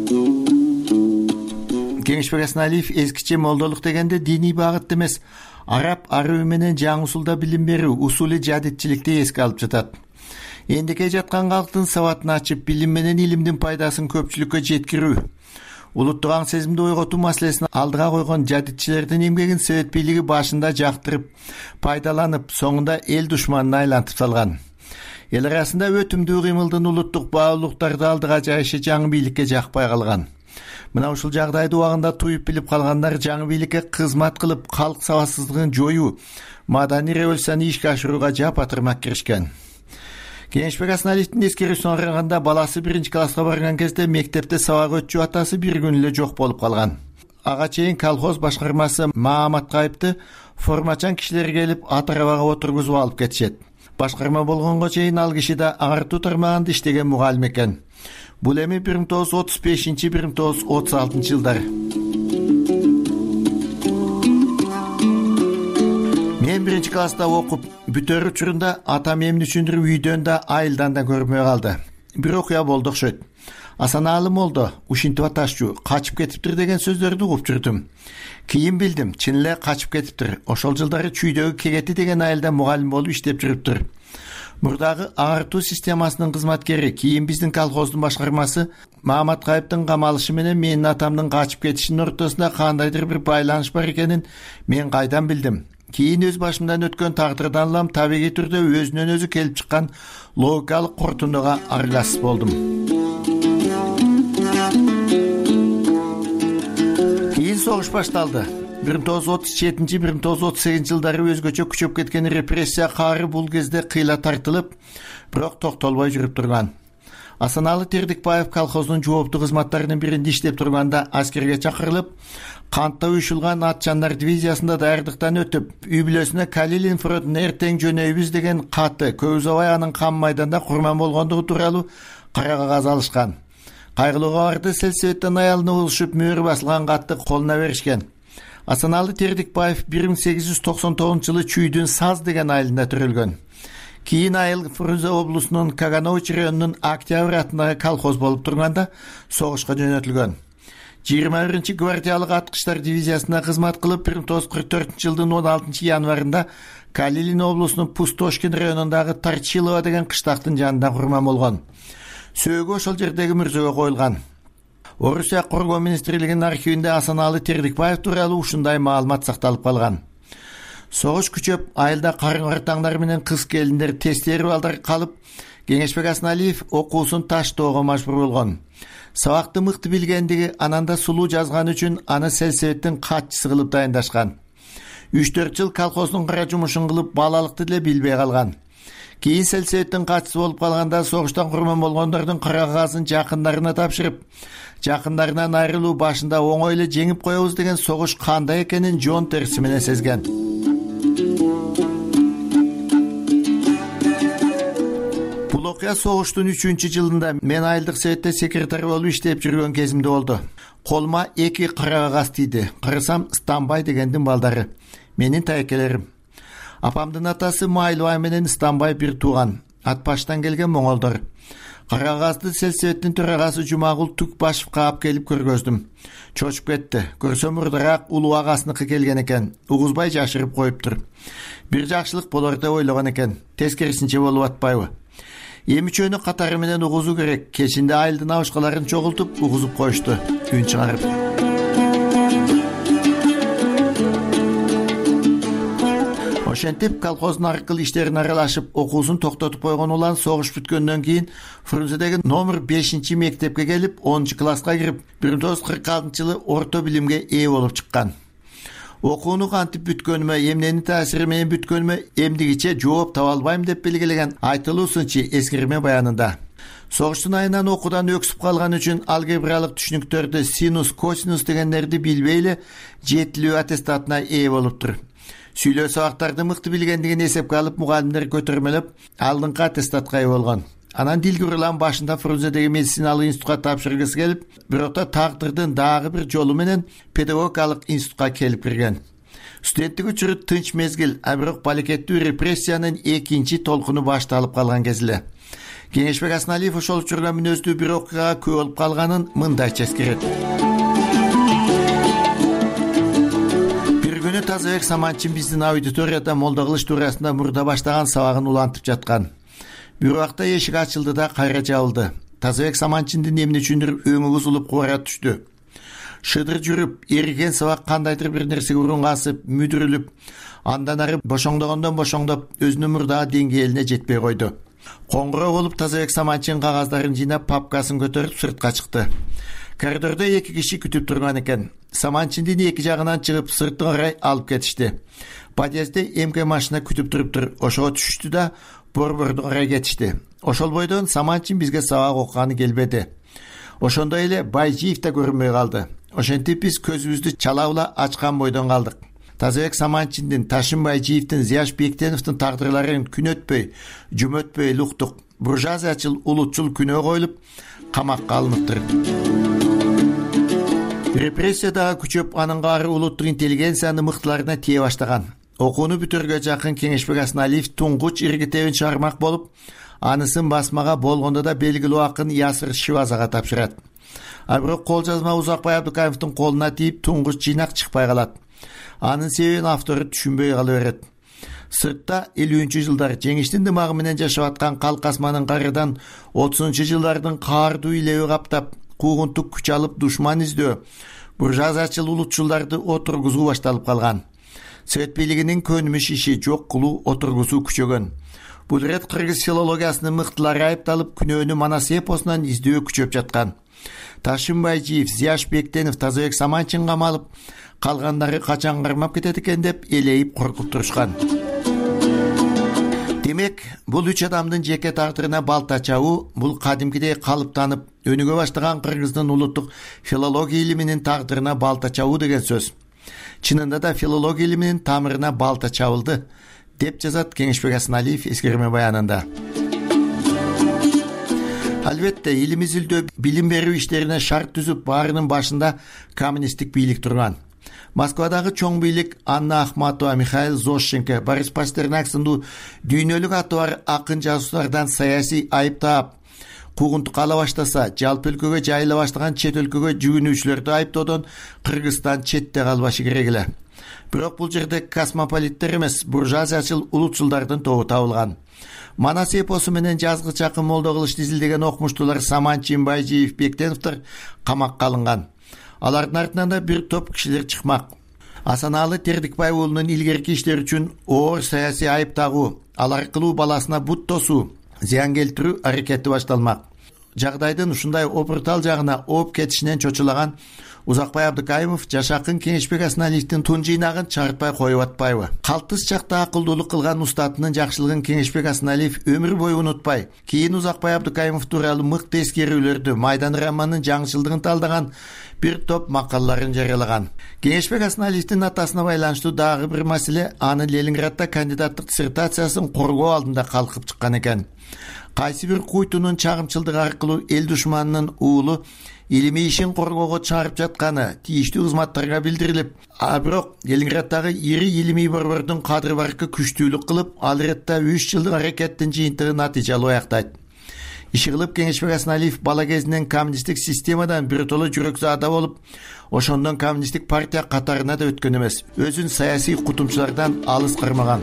Кеңешбек Асаналиев эскиче молдолук дегенде диний багыт эмес, араб арабы менен жаңы усулда билим берүү, усули жадитчиликти эске алып жатат. Эндике жаткан калктын сабатын ачып, билим менен илимдин пайдасын көпчүлүккө жеткирүү. улуттук аң сезимди ойготуу маселесин алдыга койгон жадитчилердин эмгегин совет бийлиги башында жактырып пайдаланып, соңунда эл душманына айлантып салган. Эл арасында өтүмдүү кыймылдын улуттук баалуулуктарды алдыга жайышы жаңы бийликке жакпай калган. Мына ушул жагдайды убагында туюп билип калгандар жаңы бийликке кызмат кылып, калк сабатсыздыгын жоюу, маданий революцияны ишке ашырууга жапа-тырмак киришкен. Кеңешбек Асаналиевдин эскерүүсүнө караганда, баласы биринчи класска барган кезде мектепте сабак өтчү атасы бир күн эле жок болуп калган. Ага чейин колхоз башкармасы Мааматкайыпты формачан кишилер келип ат арабага отургузуп алып кетишет. Башкарма болгонго чейин ал киши да агартуу тармагында иштеген мугалим экен. Бул эми бир миң тогуз жүз отуз бешинчи — бир миң тогуз жүз отуз алтынчы жылдары. Мен биринчи класста окуп бүтөр учурунда атам эмне үчүндүр үйдөн да айылдан да көрмөй калды. Бир окуя болду окшойт. Асанаалы молдо, ушинтип аташчу, качып кетиптир деген сөздөрдү угуп жүрдүм. Кийин билдим, чын эле качып кетиптир. Ошол жылдары Чүйдөгү Кегети деген айылда мугалим болуп иштеп жүрүптүр. Мурдагы агартуу системасынын кызматкери, кийин биздин колхоздун башкармасы Мааматкайыптын камалышы менен менин атамдын качып кетишинин ортосунда кандайдыр бир байланыш бар экенин мен кайдан билдим. Кийин өз башымдан өткөн тагдырдан улам табигый түрдө өзүнөн өзү келип чыккан логикалык корутундуга араласып болдум. Кийин согуш башталды. бир миң тогуз жүз отуз жетинчи — бир миң тогуз жүз отуз сегизинчи жылдары өзгөчө күчөп кеткен репрессия каары бул кезде кыйла тартылып, бирок токтолбой жүрүп турган. Асанаалы Тердикбаев колхоздун жооптуу кызматтарынын биринде иштеп турганда аскерге чакырылып, кантта уюшулган атчандар дивизиясында даярдыктан өтүп, үй бүлөсүнө Калилин фронтуна эртең жөнөйбүз деген катты көп узабай анын кам майданда курман болгондугу тууралуу кара кагаз алышкан. Кайгылуу кабарды сельсоветтен аялына угушуп мөөрү басылган катты колуна беришкен. Асанаалы Тердикбаев бир миң сегиз жүз токсон тогузунчу жылы Чүйдүн Саз деген айылында төрөлгөн. Кийин айыл Фрунзе облусунун Каганович районунун Октябрь атындагы колхоз болуп турганда согушка жөнөтүлгөн. жыйырма биринчи гвардиялык аткычтар дивизиясында кызмат кылып, бир миң тогуз жүз кырк төртүнчү жылдын он алтынчы январында Калилин облусунун Пустошкин районундагы Тарчилова деген кыштактын жанында курман болгон. Сөөгү ошол жердеги мүрзөгө коюлган. Орусия коргоо министрлигинин архивинде Асанаалы Тердикбаев тууралуу ушундай маалымат сакталып калган. Согуш күчөп, айылда карың ортаңдар менен кыз келиндер тестери балдар калып, Кеңешбек Асаналиев окуусун таштоого мажбур болгон. Сабакты мыкты билгендиги, ананда сулуу жазган үчүн аны сельсоветтин катчысы кылып дайындашкан. үч төрт жыл колхоздун кара жумушун кылып, балалыкты деле билбей калган. Кийин сельсоветтин катчысы болуп калганда согуштан курман болгондордун кара кагазын жакындарына тапшырып, жакындарынан айрылуу башында оңой эле жеңип коебуз деген согуш кандай экенин жон териси менен сезген. Бул окуя согуштун үчүнчү жылында мен айылдык советте секретарь болуп иштеп жүргөн кезимде болду. Колума эки кара кагаз тийди. Карасам Станбай дегендин балдары. Менин тайкелерим. Апамдын атасы Майлыбай менен Станбай бир тууган. Ат баштан келген моңолдор. Кара кагазды сельсоветтин төрагасы Жумагул Түкбашевка алып келип көргөздүм. Чочуп кетти. Көрсөм мурдараак улуу агасыныкы келген экен. Угузбай жашырып коюптур. Бир жакшылык болор деп ойлогон экен. Тескерисинче болуп атпайбы? Эми чөнү катары менен угузуу керек. Кечинде айылдын абышкаларын чогултуп угузуп коюшту. Үн чыгарып. Ошентип колхоздун аркылуу иштерин аралашып, окуусун токтотуп койгон улан согуш бүткөндөн кийин Фрунзедеги номер бешинчи мектепке келип, онунчу класска кирип, бир миң тогуз жүз кырк алтынчы жылы орто билимге ээ болуп чыккан. Окууну кантип бүткөнүмө, эмненин таасири менен бүткөнүмө эмдигиче жооп таба албайм деп белгилеген Айтылуу сынчы эскерме баянында. Согуштун айынан окуудан өксүп калган үчүн алгебралык түшүнүктөрдү синус, косинус дегендерди билбей эле жетилүү аттестатына ээ болуптур. Сүйлөө сабактарды мыкты билгендигин эсепке алып, мугалимдер көтөрмөлөп, алдыңкы аттестатка ээ болгон. Анан дилгүр улам башында Фрунзедеги медициналык институтка тапшыргысы келип, бирокта тагдырдын дагы бир жолу менен педагогикалык институтка келип кирген. Студенттик учуру тынч мезгил, а бирок балекеттүү репрессиянын экинчи толкуну башталып калган кез эле. Кеңешбек Асаналиев ошол учурда мүнөздүү бир окуяга күбө болуп калганын мындайча эскерет. Тазабек Саманчин биздин аудиторияда Молдо Кылыч туурасында мурда баштаган сабагын улантып жаткан. Бир убакта эшик ачылды да кайра жабылды. Тазабек Саманчиндин эмне үчүндүр өңү бузулуп кубара түштү. шыдыр жүрүп эриген сабак кандайдыр бир нерсеге урунгасып мүдүрүлүп андан ары бошоңдогондон бошоңдоп өзүнүн мурдагы деңгээлине жетпей койду. Коңгуроо болуп Тазабек Саманчинин кагаздарын жыйнап папкасын көтөрүп сыртка чыкты. Коридордо эки киши күтүп турган экен. Саманчиндин эки жагынан чыгып сыртка карай алып кетишти. Подъездде эмке машина күтүп туруптур. Ошого түшүштү да борборду карай кетишти. Ошол бойдон Саманчин бизге сабак окуганы келбеди. Ошондой эле Байжиев да көрүнбөй калды. Ошентип биз көзүбүздү чалаула ачкан бойдон калдык. Тазабек Саманчиндин, Ташим Байжиевдин, Зияш Бектеновдун тагдырларын күн өтпөй, жум өтпөй уктук. Буржуазиячыл улутчул күнөө коюлуп, камакка алыныптыр. Репрессия дагы күчөп, анын каары улуттук интеллигенцияны мыктыларына тие баштаган. Окууну бүтөргө жакын Кеңешбек Асаналиев туңгуч иргитебин чыгармак болуп, анысын басмага болгондо да белгилүү акын Ясыр Шивазага тапшырат. А бирок кол жазма Узакбай Абдыкаевдин колуна тийип туңгуч жыйнак чыкпай калат. Анын себебин автору түшүнбөй кала берет. Сыртта элүүнчү жылдар жеңиштин дымагы менен жашап аткан Калкасманын карыдан отузунчу жылдардын каардуу илеби каптап, куугунтук күч алып душман издөө, буржуазиячыл улутчулдарды отургузуу башталып калган. Совет бийлигинин көнүмүш иши жок кылуу, отургузуу күчөгөн. Бул ирет кыргыз филологиясынын мыктылары айыпталып, күнөөнү Манас эпосунан издөө күчөп жаткан. Ташим Байжиев, Зияш Бектенов, Тазабек Саманчин камалып, калгандары качан кармап кетет экен деп элейип коркуп турушкан. Демек, бул үч адамдын жеке тагдырына балта чабуу, бул кадимкидей калыптанып, өнүгө баштаган кыргыздын улуттук филология илиминин тагдырына балта чабуу деген сөз. Чынында да филология илиминин тамырына балта чабылды, деп жазат Кеңешбек Асаналиев эскерме баянында. Албетте, илим изилдөө, билим берүү иштерине шарт түзүп, баарынын башында коммунисттик бийлик турган. Москвадагы чоң бийлик Анна Ахматова, Михаил Зощенко, Борис Пастернак сындуу дүйнөлүк аты бар акын жазуучулардан саясий айып таап, куугунтук ала баштаса, жалпы өлкөгө жайыла баштаган чет өлкөгө жүгүнүүчүлөрдү айыптоодон Кыргызстан четте калбашы керек эле. Бирок бул жерде космополиттер эмес, буржуазиячыл улутчулдардын тобу табылган. Манас эпосу менен жазгы чакын молдо кылышты изилдеген окумуштуулар Саманчин, Байжиев, Бектеновдор камакка алынган. Алардын артынан да бир топ кишилер чыкмак. Асаналы Тердикбай уулунун илгерки иштери үчүн оор саясий айып тагуу, ал аркылуу баласына бут тосуу, зыян келтирүү аракети башталмак. Жагдайдын ушундай опуртал жагына ооп кетишинен чочулаган Узакбай Абдыкаимов жашакын Кеңешбек Асаналиевдин тун жыйнагын чыгартпай коюп атпайбы? Калтыс чакта акылдуулук кылган устатынын жакшылыгын Кеңешбек Асаналиев өмүр бою унутпай, кийин Узакбай Абдыкаимов тууралуу мыкты эскерүүлөрдү, Майдан романынын жаңычылдыгын талдаган бир топ макалаларын жарыялаган. Кеңешбек Асаналиевдин атасына байланыштуу дагы бир маселе анын Ленинградда кандидаттык диссертациясын коргоо алдында калкып чыккан экен. Кайсы бир куйтунун чагымчылдыгы аркылуу эл душманынын уулу илимий ишин коргоого чыгарып жатканы тийиштүү кызматтарга билдирилип, а бирок Ленинграддагы ири илимий борбордун кадыр баркы күчтүүлүк кылып, ал иретте үч жылдык аракеттин жыйынтыгы натыйжалуу аяктайт. Иши кылып Кеңешбек Асаналиев бала кезинен коммунисттик системадан биротоло жүрөксү ада болуп, ошондон коммунисттик партия катарына да өткөн эмес, өзүн саясий кутумчулардан алыс кармаган.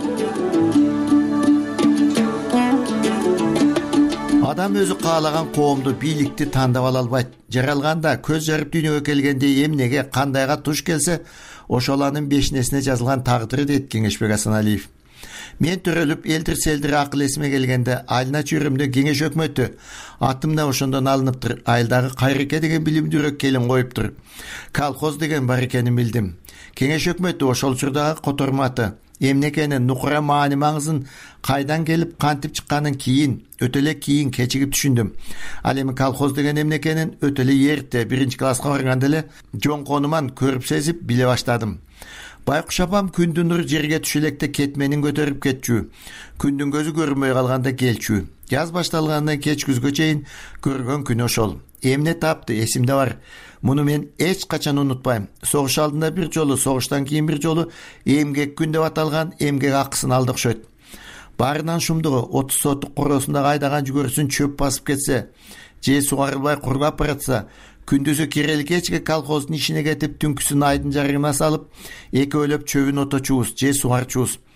Адам өзү каалаган коомду, бийликти тандап ала албайт. Жаралганда көз жарып дүйнөгө келгенде эмнеге, кандайга туш келсе, ошол анын бешинесине жазылган тагдыры дейт Кеңешбек Асаналиев. Мен төрөлүп, элдир-селдир акыл эсиме келгенде, айылына чүйрөмдө кеңеш өкмөтү, атым да ошондон алыныптыр. Айылдагы Кайрыке деген билимдүүрөөк келин коюптур. Колхоз деген бар экенин билдим. Кеңеш өкмөтү ошол учурдагы которматы, эмнекенин, нукура маани маңызын, кайдан келип кантип чыкканын кийин, өтө эле кийин кечигип түшүндүм. Ал эми колхоз деген эмнекенин өтө эле эрте, биринчи класска барганда эле жон конуман көрүп сезип биле баштадым. Байкуш апам күндүн нуру жерге түшө электе кетменин көтөрүп кетчү. Күндүн көзү көрүнбөй калганда келчү. Жаз башталгандан кеч күзгө чейин көргөн күн ошол. Эмне тапты, эсимде бар. Муну мен эч качан унутпайм. Согуш алдында бир жолу, согуштан кийин бир жолу эмгек күн деп аталган эмгек акысын алды окшойт. Баарынан шумдугу отуз сотук короосундагы айдаган жүгөрүсүн чөп басып кетсе, же сугарылбай кургап баратса, күндүзү кирели кечке колхоздун ишине кетип, түнкүсүн айдын жарыгына салып, экөөлөп чөбүн оточубуз, же сугарчубуз.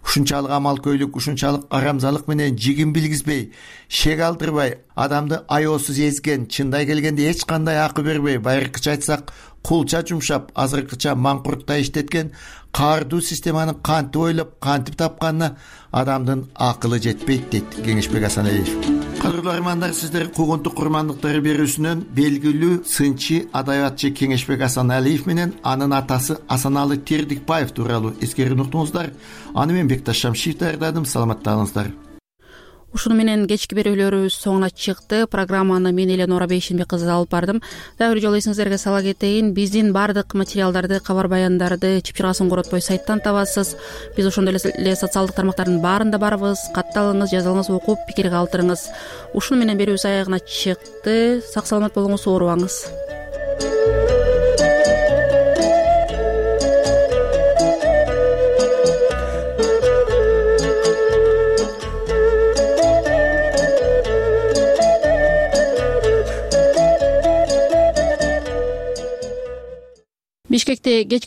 ушунчалык амалкөйлүк, ушунчалык арамзалык менен жигин билгизбей, шек алдырбай, адамды аеосуз эзген, чындай келгенде эч кандай акы бербей, байыркыча айтсак кулча жумшап, азыркыча маңкуртта иштеткен каардуу системаны кантип ойлоп, кантип тапканына адамдын акылы жетпейт, дейт Кеңешбек Асаналиев. Кадырлуу армандар, сиздер куугунтук курмандыктары берүүсүнөн белгилүү сынчы адабиятчы Кеңешбек Асаналиев менен анын атасы Асаналы Тердикбаев тууралуу эскерүүнү уктуңуздар. Аны мен Бекташ Шамшиев даярдадым. Саламаттаңыздар. Ушуну менен кечки берүүлөрүбүз соңуна чыкты. Программаны мен Эленора Бейшенбек кызы алып бардым. Дагы бир жолу эсиңиздерге сала кетейин, биздин баардык материалдарды, кабар баяндарды чыпчыргасын коротпой сайттан табасыз. Биз ошондой эле социалдык тармактардын баарында барбыз. Катталыңыз, жазалыңыз, окуп пикир калтырыңыз. Ушуну менен берүүбүз аягына чыкты. Сак саламат болуңуз, оорубаңыз. Бишкекте кечки